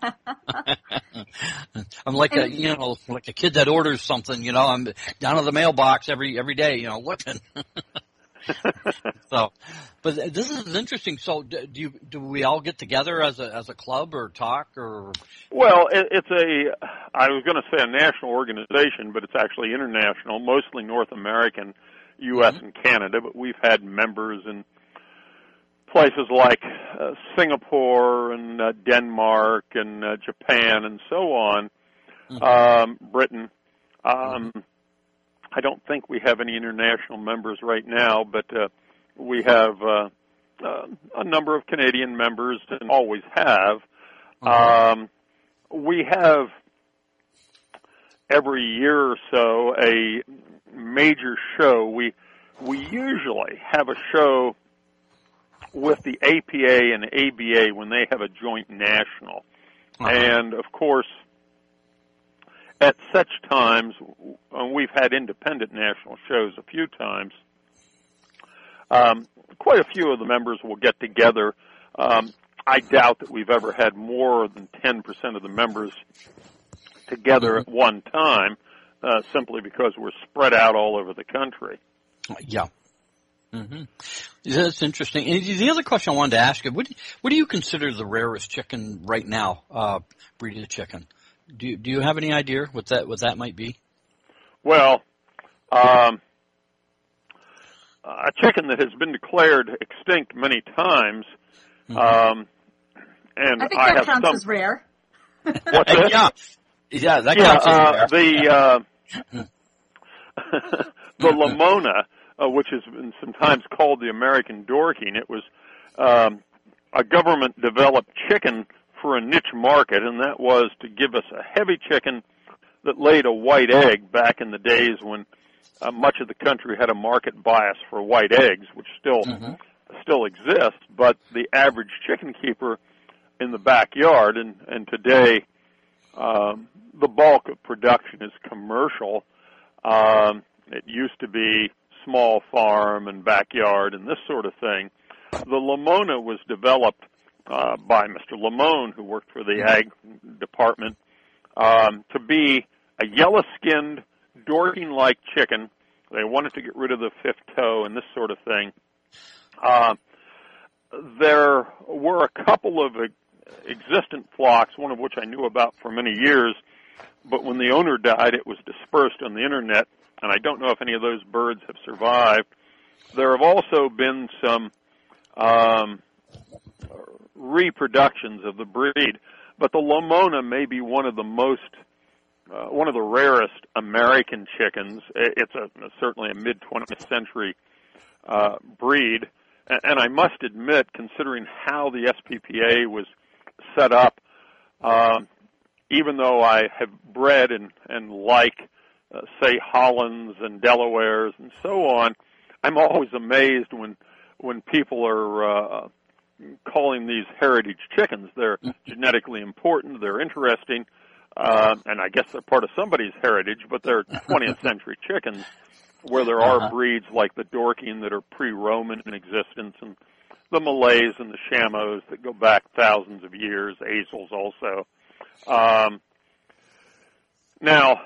I'm like a, you know, like a kid that orders something, you know, I'm down to the mailbox every every day, you know, looking. So, but this is interesting. So, do you do we all get together as a as a club or talk or? Well, it, it's a. I was going to say a national organization, but it's actually international, mostly North American, U S Mm-hmm. and Canada. But we've had members in places like uh, Singapore and uh, Denmark and uh, Japan and so on, mm-hmm. um, Britain. Um, mm-hmm. I don't think we have any international members right now, but uh, we have uh, uh, a number of Canadian members and always have. Mm-hmm. Um, we have every year or so a major show. We we usually have a show with the A P A and A B A when they have a joint national. Uh-huh. And, of course, at such times, uh, we've had independent national shows a few times, um, quite a few of the members will get together. Um, I doubt that we've ever had more than ten percent of the members together mm-hmm. at one time, uh, simply because we're spread out all over the country. Yeah. Mm-hmm. That's interesting. And the other question I wanted to ask you, what do, what do you consider the rarest chicken right now, uh, breed of chicken? Do you, do you have any idea what that what that might be? Well, um, a chicken that has been declared extinct many times. Um, and I think I that have counts some, as rare. What's that? Yeah, yeah, that yeah, counts as uh, rare. the uh, the Lamona, uh, which has been sometimes called the American Dorking, it was um, a government-developed chicken for a niche market, and that was to give us a heavy chicken that laid a white egg back in the days when uh, much of the country had a market bias for white eggs, which still mm-hmm. still exists, but the average chicken keeper in the backyard, and, and today um, the bulk of production is commercial. Um, it used to be small farm and backyard and this sort of thing. The Lamona was developed uh, by Mister Lamone, who worked for the ag department, um, to be a yellow-skinned, Dorking-like chicken. They wanted to get rid of the fifth toe and this sort of thing. Uh, there were a couple of existent flocks, one of which I knew about for many years, but when the owner died, it was dispersed on the internet, and I don't know if any of those birds have survived. There have also been some um, reproductions of the breed, but the Lamona may be one of the most, uh, one of the rarest American chickens. It's a, certainly a mid-twentieth century uh, breed, and, and I must admit, considering how the S P P A was set up, uh, even though I have bred and, and like, uh, say, Hollands and Delawares and so on, I'm always amazed when when people are uh, calling these heritage chickens. They're genetically important, they're interesting, uh, and I guess they're part of somebody's heritage, but they're twentieth century chickens where there are uh-huh. breeds like the Dorking that are pre-Roman in existence, and the Malays and the Shamos that go back thousands of years, Azels also. Um, now,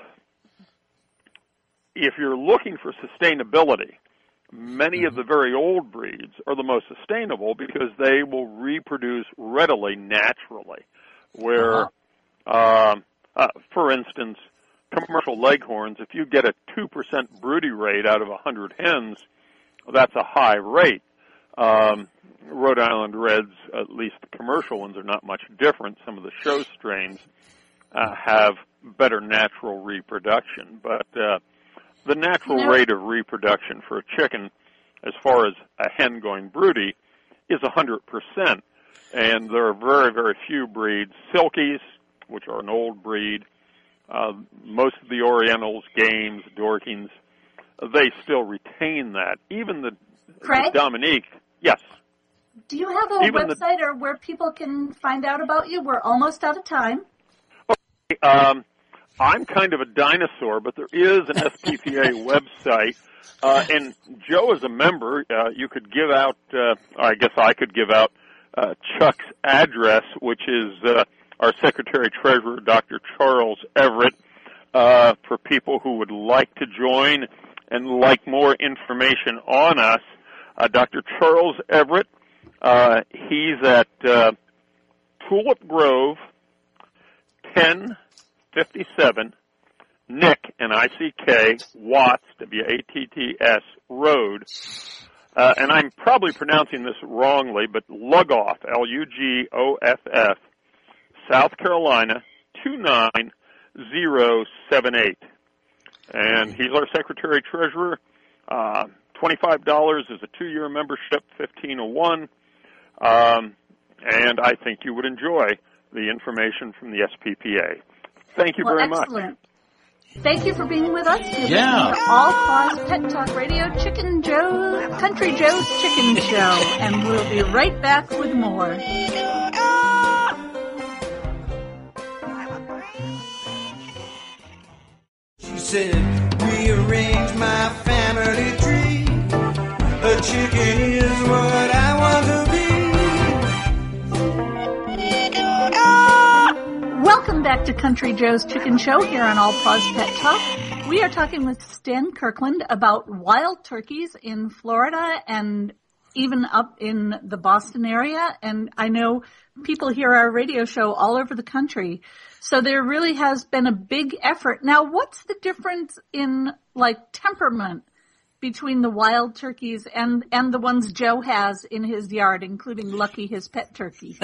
if you're looking for sustainability, many of the very old breeds are the most sustainable because they will reproduce readily, naturally. Where, uh-huh. um, uh, for instance, commercial leghorns, if you get a two percent broody rate out of one hundred hens, that's a high rate. Um, Rhode Island Reds, at least the commercial ones, are not much different. Some of the show strains uh, have better natural reproduction, but uh, the natural no. rate of reproduction for a chicken, as far as a hen going broody, is one hundred percent. And there are very, very few breeds. Silkies, which are an old breed, uh, most of the Orientals, Games, Dorkings, they still retain that. Even the, the Dominique, yes. Do you have a Even website the, or where people can find out about you? We're almost out of time. Okay, um, I'm kind of a dinosaur, but there is an S P P A website, uh, and Joe is a member. Uh, you could give out, uh, I guess I could give out uh, Chuck's address, which is uh, our Secretary-Treasurer, Doctor Charles Everett, uh, for people who would like to join and like more information on us. Uh, Doctor Charles Everett, uh, he's at uh, Tulip Grove, ten fifty-seven Nick, N I C K, Watts, W A T T S, Road. Uh, and I'm probably pronouncing this wrongly, but Lugoff, L U G O F F, South Carolina, two nine zero seven eight. And he's our Secretary-Treasurer. Uh, twenty-five dollars is a two-year membership, fifteen oh one. Um, and I think you would enjoy the information from the S P P A. Thank you well, very excellent. much. Thank you for being with us. You're yeah. listening to All Paws Pet Talk Radio, Chicken Joe, Country Joe's Chicken Show, and we'll be right back with more. She said, rearrange my family tree. A chicken is what I want to be. Welcome back to Country Joe's Chicken Show here on All Paws Pet Talk. We are talking with Stan Kirkland about wild turkeys in Florida and even up in the Boston area. And I know people hear our radio show all over the country. So there really has been a big effort. Now, what's the difference in, like, temperament between the wild turkeys and, and the ones Joe has in his yard, including Lucky, his pet turkey?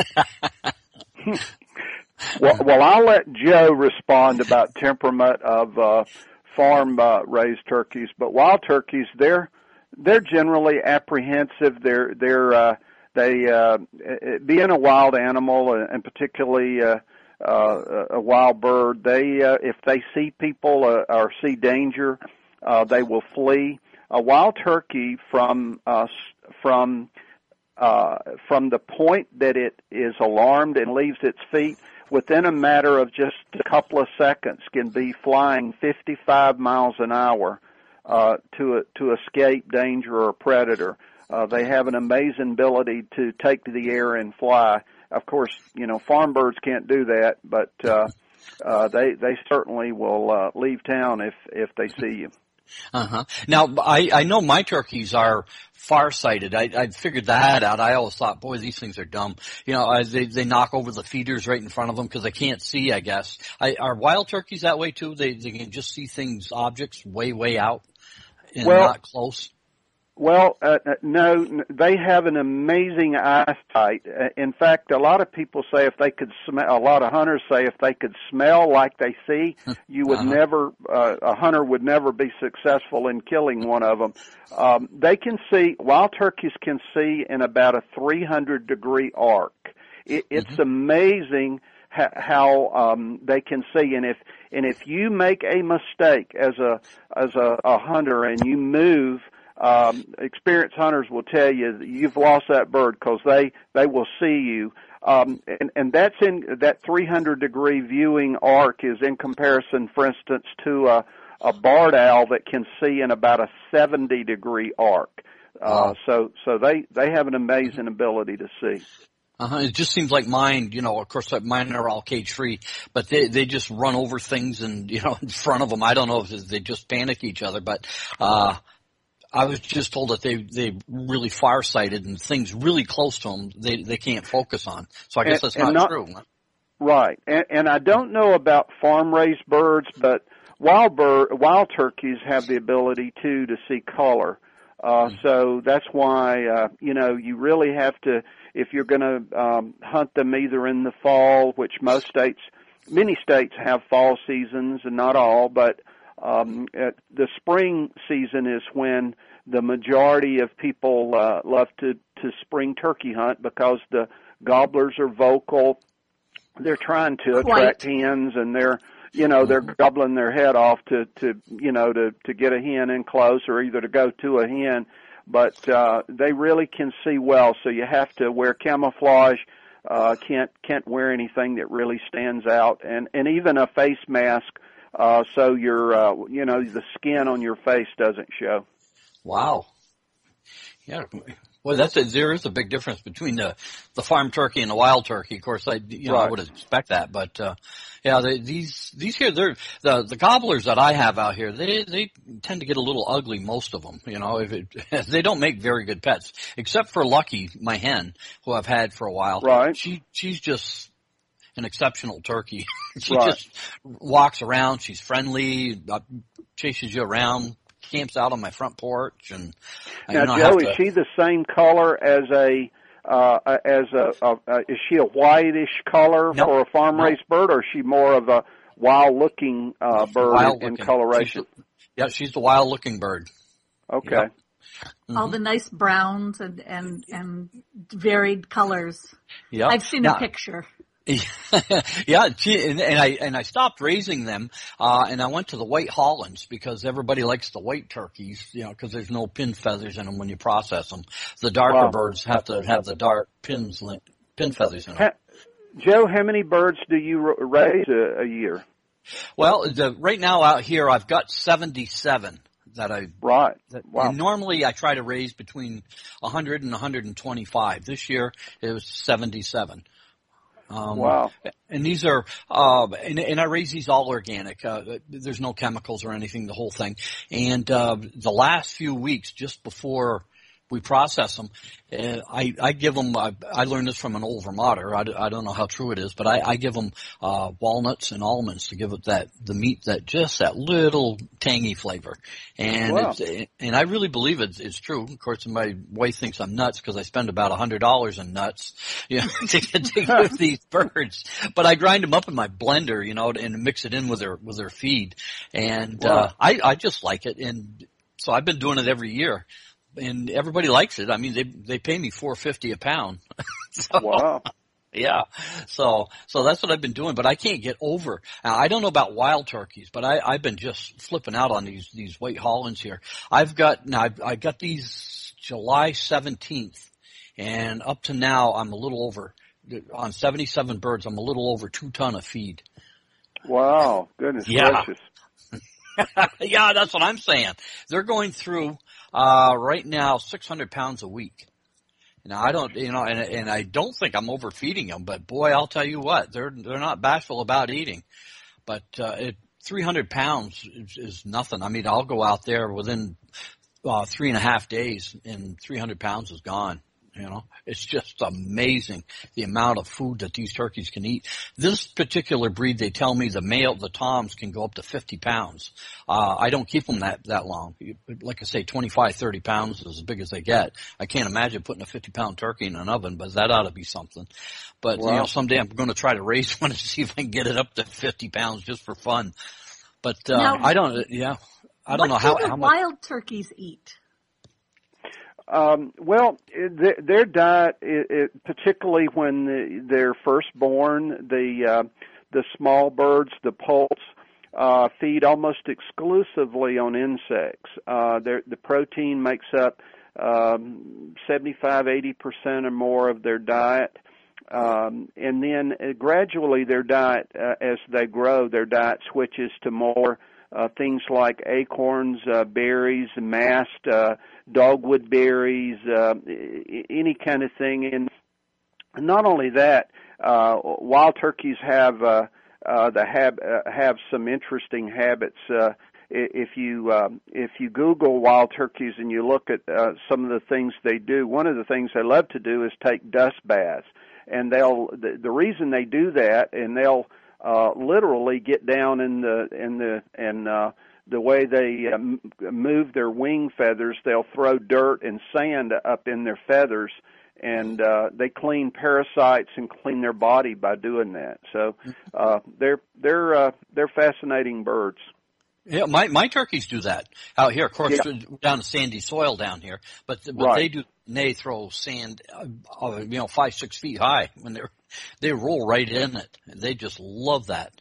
well, well, I'll let Joe respond about temperament of uh, farm uh, raised turkeys, but wild turkeys, they're they're generally apprehensive. They're they're uh, they uh, being a wild animal, and particularly uh, uh, a wild bird, they uh, if they see people uh, or see danger, uh, they will flee. A wild turkey from uh, from uh, from the point that it is alarmed and leaves its feet, within a matter of just a couple of seconds, can be flying fifty-five miles an hour uh, to to escape danger or predator. Uh, they have an amazing ability to take to the air and fly. Of course, you know, farm birds can't do that, but uh, uh, they they certainly will uh, leave town if if they see you. Uh-huh. Now, I, I know my turkeys are farsighted. I, I figured that out. I always thought, boy, these things are dumb. You know, I, they, they knock over the feeders right in front of them because they can't see, I guess. I, are wild turkeys that way, too? They, they can just see things, objects, way, way out and well, not close? Well, uh, no, they have an amazing eyesight. In fact, a lot of people say if they could smell, a lot of hunters say if they could smell like they see, you would uh-huh. never, uh, a hunter would never be successful in killing one of them. Um, they can see, wild turkeys can see in about a three hundred degree arc. It, it's mm-hmm. amazing how, how um, they can see, and if and if you make a mistake as a as a, a hunter and you move. Um, experienced hunters will tell you that you've lost that bird because they, they will see you. Um, and, and that's in, that three hundred degree viewing arc is in comparison, for instance, to a, a barred owl that can see in about a seventy degree arc. Uh, so, so they, they have an amazing ability to see. Uh-huh. It just seems like mine, you know, of course mine are all cage free, but they, they just run over things and, you know, in front of them. I don't know if they just panic each other, but, uh, I was just told that they they really farsighted and things really close to them they they can't focus on. So I guess and, that's not, not true. Right, and, and I don't know about farm raised birds, but wild bird wild turkeys have the ability too to see color. Uh, mm-hmm. So that's why uh, you know you really have to, if you're going to um, hunt them either in the fall, which most states, many states have fall seasons, and not all, but Um, at the spring season is when the majority of people uh, love to, to spring turkey hunt because the gobblers are vocal. They're trying to attract Quite. hens, and they're, you know, they're gobbling their head off to, to you know, to, to get a hen in close or either to go to a hen. But uh, they really can see well, so you have to wear camouflage. Uh, can't can't wear anything that really stands out, and and even a face mask. Uh, so your, uh, you know, the skin on your face doesn't show. Wow. Yeah. Well, that's a, there is a big difference between the, the farm turkey and the wild turkey. Of course, I, you know, right. I would expect that, but, uh, yeah, they, these, these here, they're, the, the gobblers that I have out here, they, they tend to get a little ugly, most of them, you know, if it, they don't make very good pets, except for Lucky, my hen, who I've had for a while. Right. She, she's just an exceptional turkey. She right. just walks around. She's friendly, uh, chases you around, camps out on my front porch. And now, you know, Joe, to... is she the same color as a uh, as a, a, a is she a whitish color nope. for a farm nope. raised bird, or is she more of a wild looking uh, bird wild in looking. coloration? She's the, yeah, she's the wild looking bird. Okay. Yep. Mm-hmm. All the nice browns and and and varied colors. Yeah, I've seen now, a picture. yeah, and, and I and I stopped raising them, uh, and I went to the white Hollands because everybody likes the white turkeys, you know, because there's no pin feathers in them when you process them. The darker wow. birds have to have the dark pins, pin feathers in them. Ha, Joe, how many birds do you raise a, a year? Well, the, right now out here I've got seventy-seven. That I right. That, wow. And normally I try to raise between one hundred and one hundred twenty-five. This year it was seventy-seven. Um, wow. And these are, uh, and, and I raise these all organic. Uh, there's no chemicals or anything, the whole thing. And, uh, the last few weeks, just before we process them. Uh, I, I give them, I, I learned this from an old Vermonter. I, I don't know how true it is, but I, I give them uh, walnuts and almonds to give it that, the meat, that just that little tangy flavor. And Wow. it's, and I really believe it's, it's true. Of course, my wife thinks I'm nuts because I spend about a hundred dollars in nuts, you know, to, to give these birds. But I grind them up in my blender, you know, and mix it in with their, with their feed. And, Wow. uh, I, I just like it. And so I've been doing it every year. And everybody likes it. I mean, they they pay me four fifty a pound. So, Wow. Yeah. So so that's what I've been doing. But I can't get over. Now, I don't know about wild turkeys, but I, I've been just flipping out on these these white Hollands here. I've got now I've, I got these July seventeenth, and up to now I'm a little over on seventy-seven birds. I'm a little over two ton of feed. Wow. Goodness Yeah. gracious. Yeah, that's what I'm saying. They're going through uh right now six hundred pounds a week. Now I don't, you know, and and I don't think I'm overfeeding them, but boy, I'll tell you what, they're they're not bashful about eating. But uh, it, three hundred pounds is, is nothing. I mean, I'll go out there within uh, three and a half days, and three hundred pounds is gone. You know, it's just amazing the amount of food that these turkeys can eat. This particular breed, they tell me the male, the toms, can go up to fifty pounds. Uh, I don't keep them that, that long. Like I say, twenty-five, thirty pounds is as big as they get. I can't imagine putting a fifty pound turkey in an oven, but that ought to be something. But, Wow. you know, someday I'm going to try to raise one and see if I can get it up to fifty pounds just for fun. But, uh, Now, I don't, yeah, I don't know what how, do the how much. wild turkeys eat? Um, well, it, their, their diet, it, it, particularly when the, they're first born, the uh, the small birds, the poults, uh, feed almost exclusively on insects. Uh, the protein makes up um, seventy-five, eighty percent or more of their diet. Um, and then uh, gradually their diet, uh, as they grow, their diet switches to more uh, things like acorns, uh, berries, mast, uh, dogwood berries, uh, any kind of thing. And not only that, uh, wild turkeys have uh, uh, the hab- uh, have some interesting habits. Uh, if you uh, if you Google wild turkeys and you look at uh, some of the things they do, one of the things they love to do is take dust baths. And they'll the, the reason they do that, and they'll uh, literally get down in the in the and uh, the way they uh, move their wing feathers, they'll throw dirt and sand up in their feathers, and uh, they clean parasites and clean their body by doing that. So uh, they're they're uh, they're fascinating birds. Yeah, my my turkeys do that out here. Of course, Yeah. we're down to sandy soil down here, but but Right. they do. They throw sand, uh, uh, you know, five six feet high when they are they roll right in it. They just love that.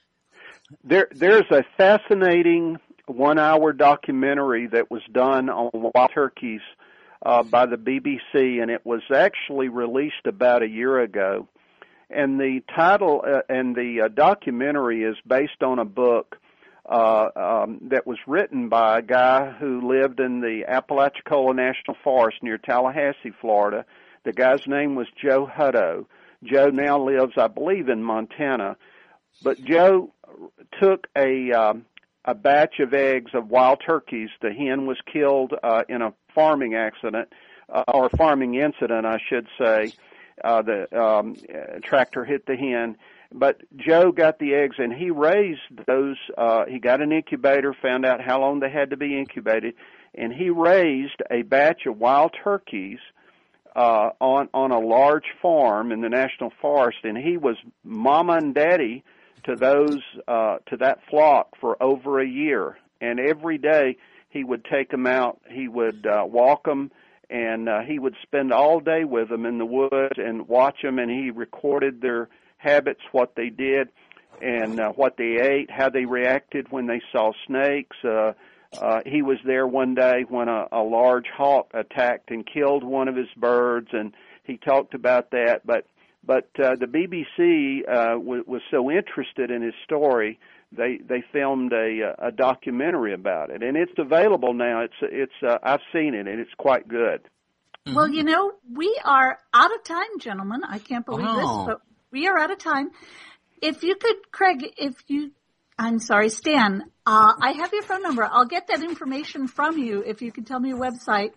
There, there's a fascinating one-hour documentary that was done on wild turkeys uh, by the B B C, and it was actually released about a year ago. And the title uh, and the uh, documentary is based on a book uh, um, that was written by a guy who lived in the Apalachicola National Forest near Tallahassee, Florida. The guy's name was Joe Hutto. Joe now lives, I believe, in Montana. But Joe took a um, a batch of eggs of wild turkeys. The hen was killed uh, in a farming accident, uh, or farming incident, I should say. Uh, the um, tractor hit the hen. But Joe got the eggs, and he raised those. Uh, he got an incubator, found out how long they had to be incubated, and he raised a batch of wild turkeys uh, on on a large farm in the national forest. And he was mama and daddy to those uh, to that flock for over a year. And every day he would take them out. He would uh, walk them, and uh, he would spend all day with them in the woods and watch them. And he recorded their habits, what they did, and uh, what they ate, how they reacted when they saw snakes. Uh, uh, he was there one day when a, a large hawk attacked and killed one of his birds, and he talked about that. But but uh, the B B C uh, w- was so interested in his story, they they filmed a, a documentary about it, and it's available now. It's it's uh, I've seen it, and it's quite good. Well, you know, we are out of time, gentlemen. I can't believe Oh. this, but we are out of time. If you could, Craig, if you, I'm sorry, Stan, uh, I have your phone number. I'll get that information from you if you can tell me your website.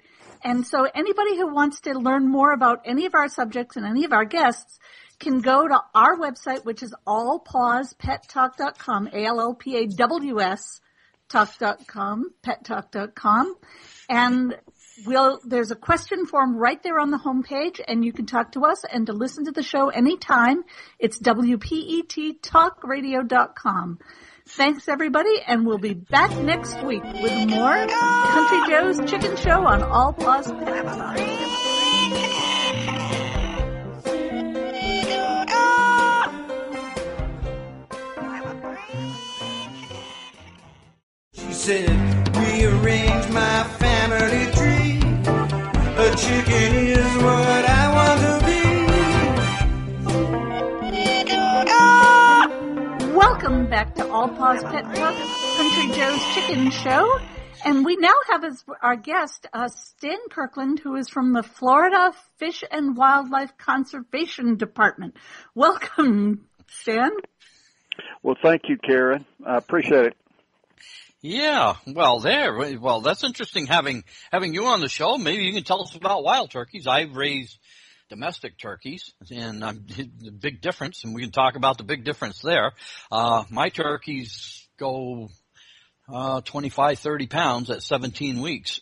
And so anybody who wants to learn more about any of our subjects and any of our guests can go to our website, which is all paws pet talk dot com, A L L P A W S talk dot com, pet talk dot com. And we'll, there's a question form right there on the homepage, and you can talk to us and to listen to the show anytime. It's W P E T talk radio dot com. Thanks, everybody, and we'll be back next week with more Country Joe's Chicken Show on All Paws Pet Talk. She said, rearrange my family tree. A chicken is what I want to be. Welcome back to All Paws Pet Talk, Country Joe's Chicken Show. And we now have as our guest uh, Stan Kirkland, who is from the Florida Fish and Wildlife Conservation Department. Welcome, Stan. Well, thank you, Karen. I appreciate it. Yeah, well, there. Well, that's interesting having having you on the show. Maybe you can tell us about wild turkeys. I raise domestic turkeys, and um, the big difference, and we can talk about the big difference there. Uh, my turkeys go uh, twenty-five, thirty pounds at seventeen weeks.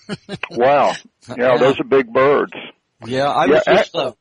Wow. Yeah, those are big birds. Yeah, I yeah, was just... Uh,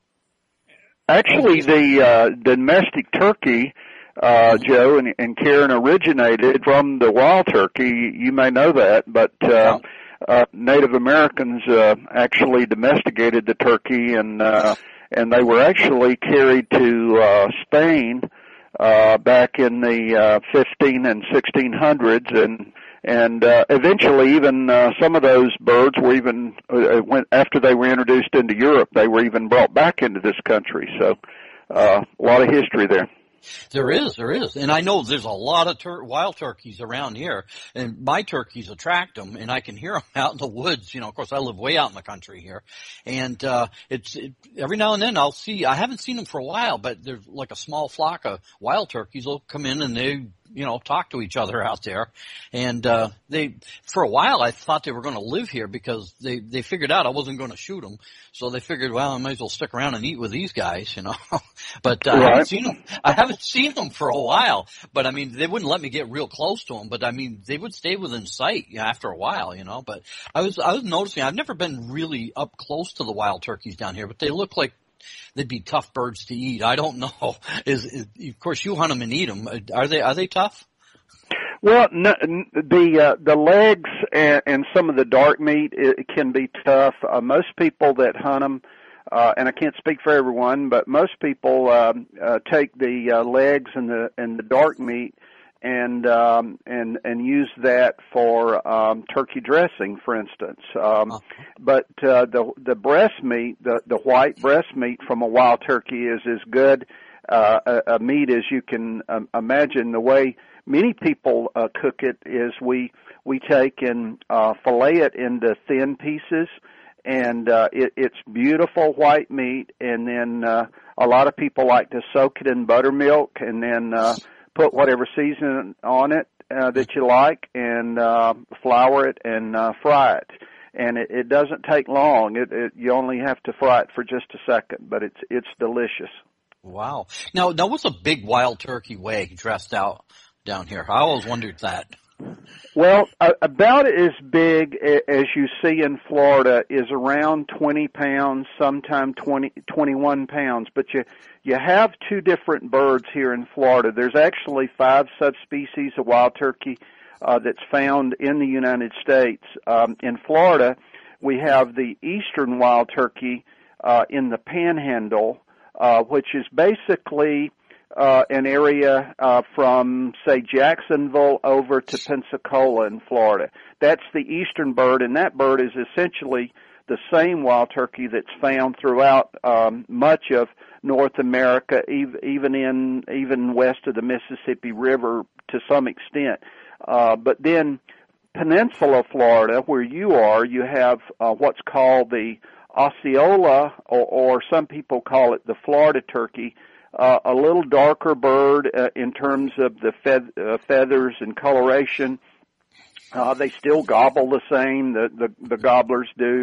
actually, the uh, domestic turkey, uh, Joe and, and Karen, originated from the wild turkey. You may know that, but uh, uh, Native Americans uh, actually domesticated the turkey, and uh, and they were actually carried to uh, Spain uh, back in the uh, fifteen and sixteen hundreds, and and uh, eventually even uh, some of those birds were even uh, went after they were introduced into Europe, they were even brought back into this country. So uh, a lot of history there. There is, there is. And I know there's a lot of tur- wild turkeys around here, and my turkeys attract them, and I can hear them out in the woods. You know, of course, I live way out in the country here. And uh it's it, every now and then I'll see, I haven't seen them for a while, but there's like a small flock of wild turkeys will come in and they, you know, talk to each other out there. And uh they, for a while, I thought they were going to live here because they, they figured out I wasn't going to shoot them. So they figured, well, I might as well stick around and eat with these guys, you know. But uh, right. I haven't seen them. I haven't seen them for a while. But I mean, they wouldn't let me get real close to them. But I mean, they would stay within sight after a while, you know. But I was I was noticing, I've never been really up close to the wild turkeys down here, but they look like they'd be tough birds to eat. I don't know. Is, is of course you hunt them and eat them. Are they are they tough? Well, no, the uh, the legs and, and some of the dark meat, it can be tough. Uh, most people that hunt them, uh, and I can't speak for everyone, but most people um, uh, take the uh, legs and the and the dark meat and um, and and use that for um, turkey dressing, for instance. Um, uh-huh. But uh, the the breast meat, the the white breast meat from a wild turkey is as good uh, a, a meat as you can um, imagine. The way many people uh, cook it is we we take and uh, fillet it into thin pieces, and uh, it, it's beautiful white meat. And then uh, a lot of people like to soak it in buttermilk, and then uh, put whatever seasoning on it uh, that you like, and uh, flour it and uh, fry it. And it, it doesn't take long. It, it you only have to fry it for just a second, but it's it's delicious. Wow. Now, now what's a big wild turkey weigh dressed out down here? I always wondered that. Well, uh, about as big as you see in Florida is around twenty pounds, sometimes twenty, twenty-one pounds. But you you have two different birds here in Florida. There's actually five subspecies of wild turkey uh, that's found in the United States. Um, in Florida, we have the eastern wild turkey uh, in the Panhandle, uh, which is basically Uh, an area uh, from, say, Jacksonville over to Pensacola in Florida. That's the eastern bird, and that bird is essentially the same wild turkey that's found throughout um, much of North America, even in even west of the Mississippi River to some extent. Uh, but then Peninsula Florida, where you are, you have uh, what's called the Osceola, or, or some people call it the Florida turkey. Uh, a little darker bird uh, in terms of the fe- uh, feathers and coloration. Uh, they still gobble the same, the, the, the gobblers do.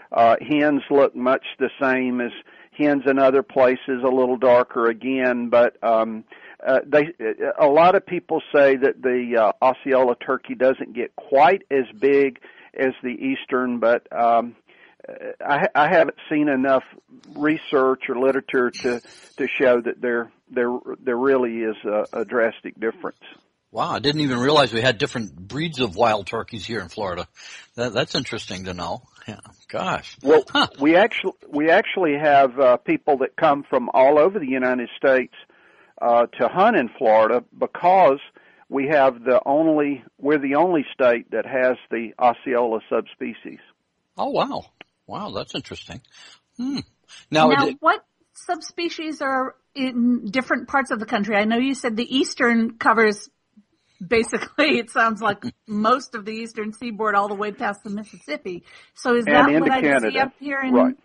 Uh, hens look much the same as hens in other places, a little darker again, but um, uh, they a lot of people say that the uh, Osceola turkey doesn't get quite as big as the eastern, but um, I, I haven't seen enough research or literature to to show that there there there really is a, a drastic difference. Wow, I didn't even realize we had different breeds of wild turkeys here in Florida. That, that's interesting to know. Yeah, gosh. Well, huh. we actually we actually have uh, people that come from all over the United States uh, to hunt in Florida because we have the only we're the only state that has the Osceola subspecies. Oh wow, wow, that's interesting. Hmm. Now, now it, what subspecies are in different parts of the country? I know you said the eastern covers. Basically, it sounds like most of the eastern seaboard all the way past the Mississippi. So is that what I'd Canada. see up here in, right.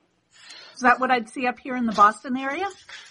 Is that what I'd see up here in the Boston area?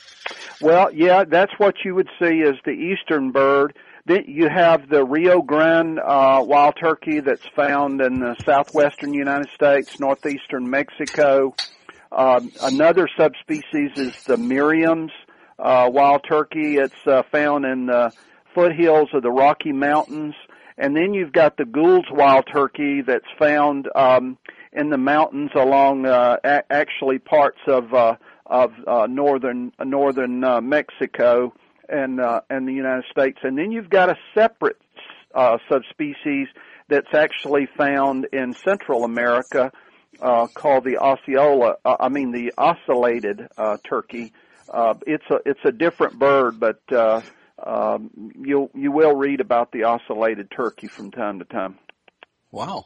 Well, yeah, that's what you would see as the eastern bird. Then you have the Rio Grande uh, wild turkey that's found in the southwestern United States, northeastern Mexico. Um, another subspecies is the Merriam's uh, wild turkey. It's uh, found in the foothills of the Rocky Mountains. And then you've got the Gould's wild turkey that's found um, in the mountains along uh, a- actually parts of uh, of uh, northern uh, northern uh, Mexico and uh, and the United States. And then you've got a separate uh, subspecies that's actually found in Central America uh, called the Osceola. Uh, I mean the ocellated uh, turkey. Uh, it's a it's a different bird, but uh, Um, you you will read about the ocellated turkey from time to time. Wow.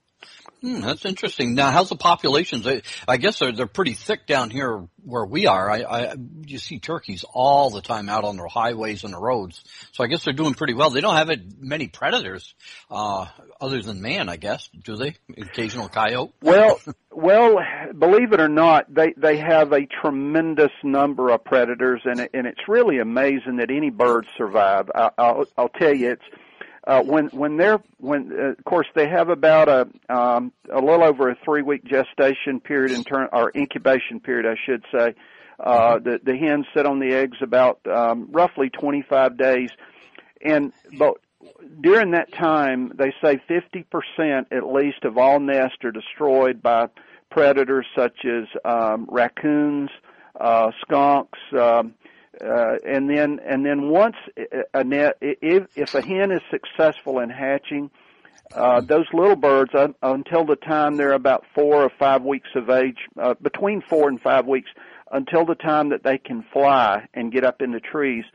Hmm, that's interesting. Now, how's the populations? I, I guess they're, they're pretty thick down here where we are. I, I, you see turkeys all the time out on the highways and the roads. So I guess they're doing pretty well. They don't have many predators, uh, other than man, I guess, do they? Occasional coyote? Well, well, believe it or not, they, they have a tremendous number of predators, and it, and it's really amazing that any birds survive. I, I'll, I'll tell you, it's, Uh, when when they're when uh, of course they have about a um, a little over a three week gestation period in turn or incubation period I should say. Uh, the the hens sit on the eggs about um, roughly twenty-five days, and but during that time they say fifty percent at least of all nests are destroyed by predators such as um, raccoons, uh, skunks. Um, Uh, and then, and then once a net, if, if a hen is successful in hatching, uh, those little birds, uh, until the time they're about four or five weeks of age, uh, between four and five weeks, until the time that they can fly and get up into trees,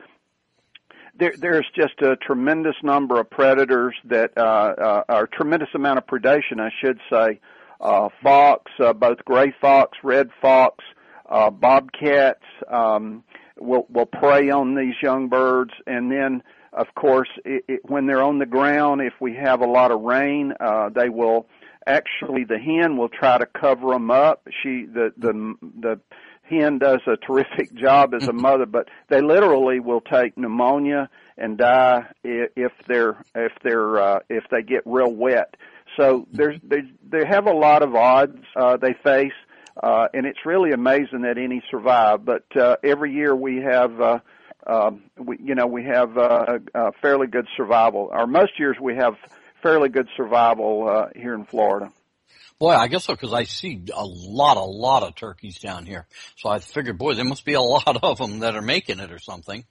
there, there's just a tremendous number of predators that, uh, uh, or a tremendous amount of predation, I should say, uh, fox, uh, both gray fox, red fox, uh, bobcats, um, will will prey on these young birds, and then of course it, it, when they're on the ground, if we have a lot of rain, uh, they will actually the hen will try to cover them up. She the the the hen does a terrific job as a mother, but they literally will take pneumonia and die if they're if they're uh, if they get real wet. So there's they they have a lot of odds uh, they face. Uh, and it's really amazing that any survive. But uh, every year we have, uh, uh, we, you know, we have uh, a fairly good survival. Or most years we have fairly good survival uh, here in Florida. Boy, I guess so, because I see a lot, a lot of turkeys down here. So I figured, boy, there must be a lot of them that are making it or something.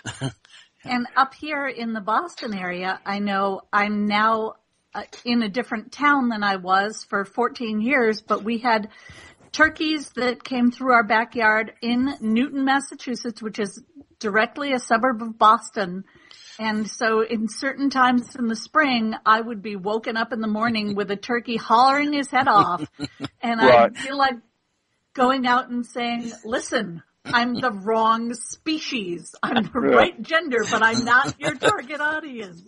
And up here in the Boston area, I know I'm now uh, in a different town than I was for fourteen years, but we had turkeys that came through our backyard in Newton, Massachusetts, which is directly a suburb of Boston. And so in certain times in the spring, I would be woken up in the morning with a turkey hollering his head off. And right. I'd feel like going out and saying, listen, I'm the wrong species. I'm the right gender, but I'm not your target audience.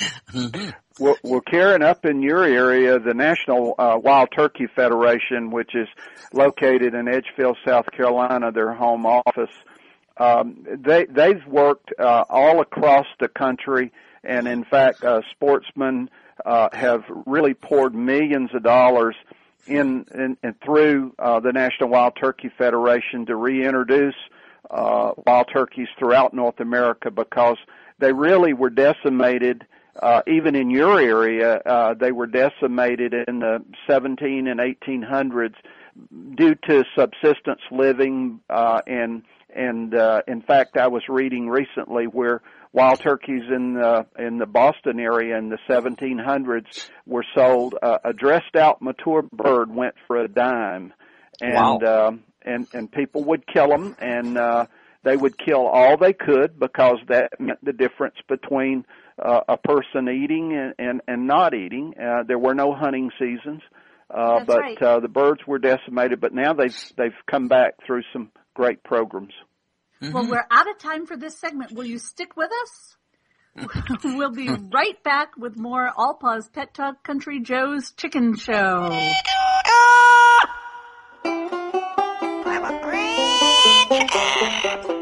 Well, well, Karen, up in your area, the National uh, Wild Turkey Federation, which is located in Edgefield, South Carolina, their home office, um, they, they've worked uh, all across the country, and in fact, uh, sportsmen uh, have really poured millions of dollars in, in, in through uh, the National Wild Turkey Federation to reintroduce uh, wild turkeys throughout North America, because they really were decimated. Uh, even in your area, uh, they were decimated in the seventeen and eighteen hundreds due to subsistence living, uh, and and uh, in fact, I was reading recently where wild turkeys in the in the Boston area in the seventeen hundreds were sold. Uh, a dressed out mature bird went for a dime, and wow. um, and and people would kill them, and uh, they would kill all they could, because that meant the difference between uh, a person eating and and, and not eating. Uh, there were no hunting seasons, uh, That's but right. uh, the birds were decimated. But now they've they've come back through some great programs. Mm-hmm. Well, we're out of time for this segment. Will you stick with us? We'll be right back with more All Paws Pet Talk Country Joe's Chicken Show. I'm a great chicken.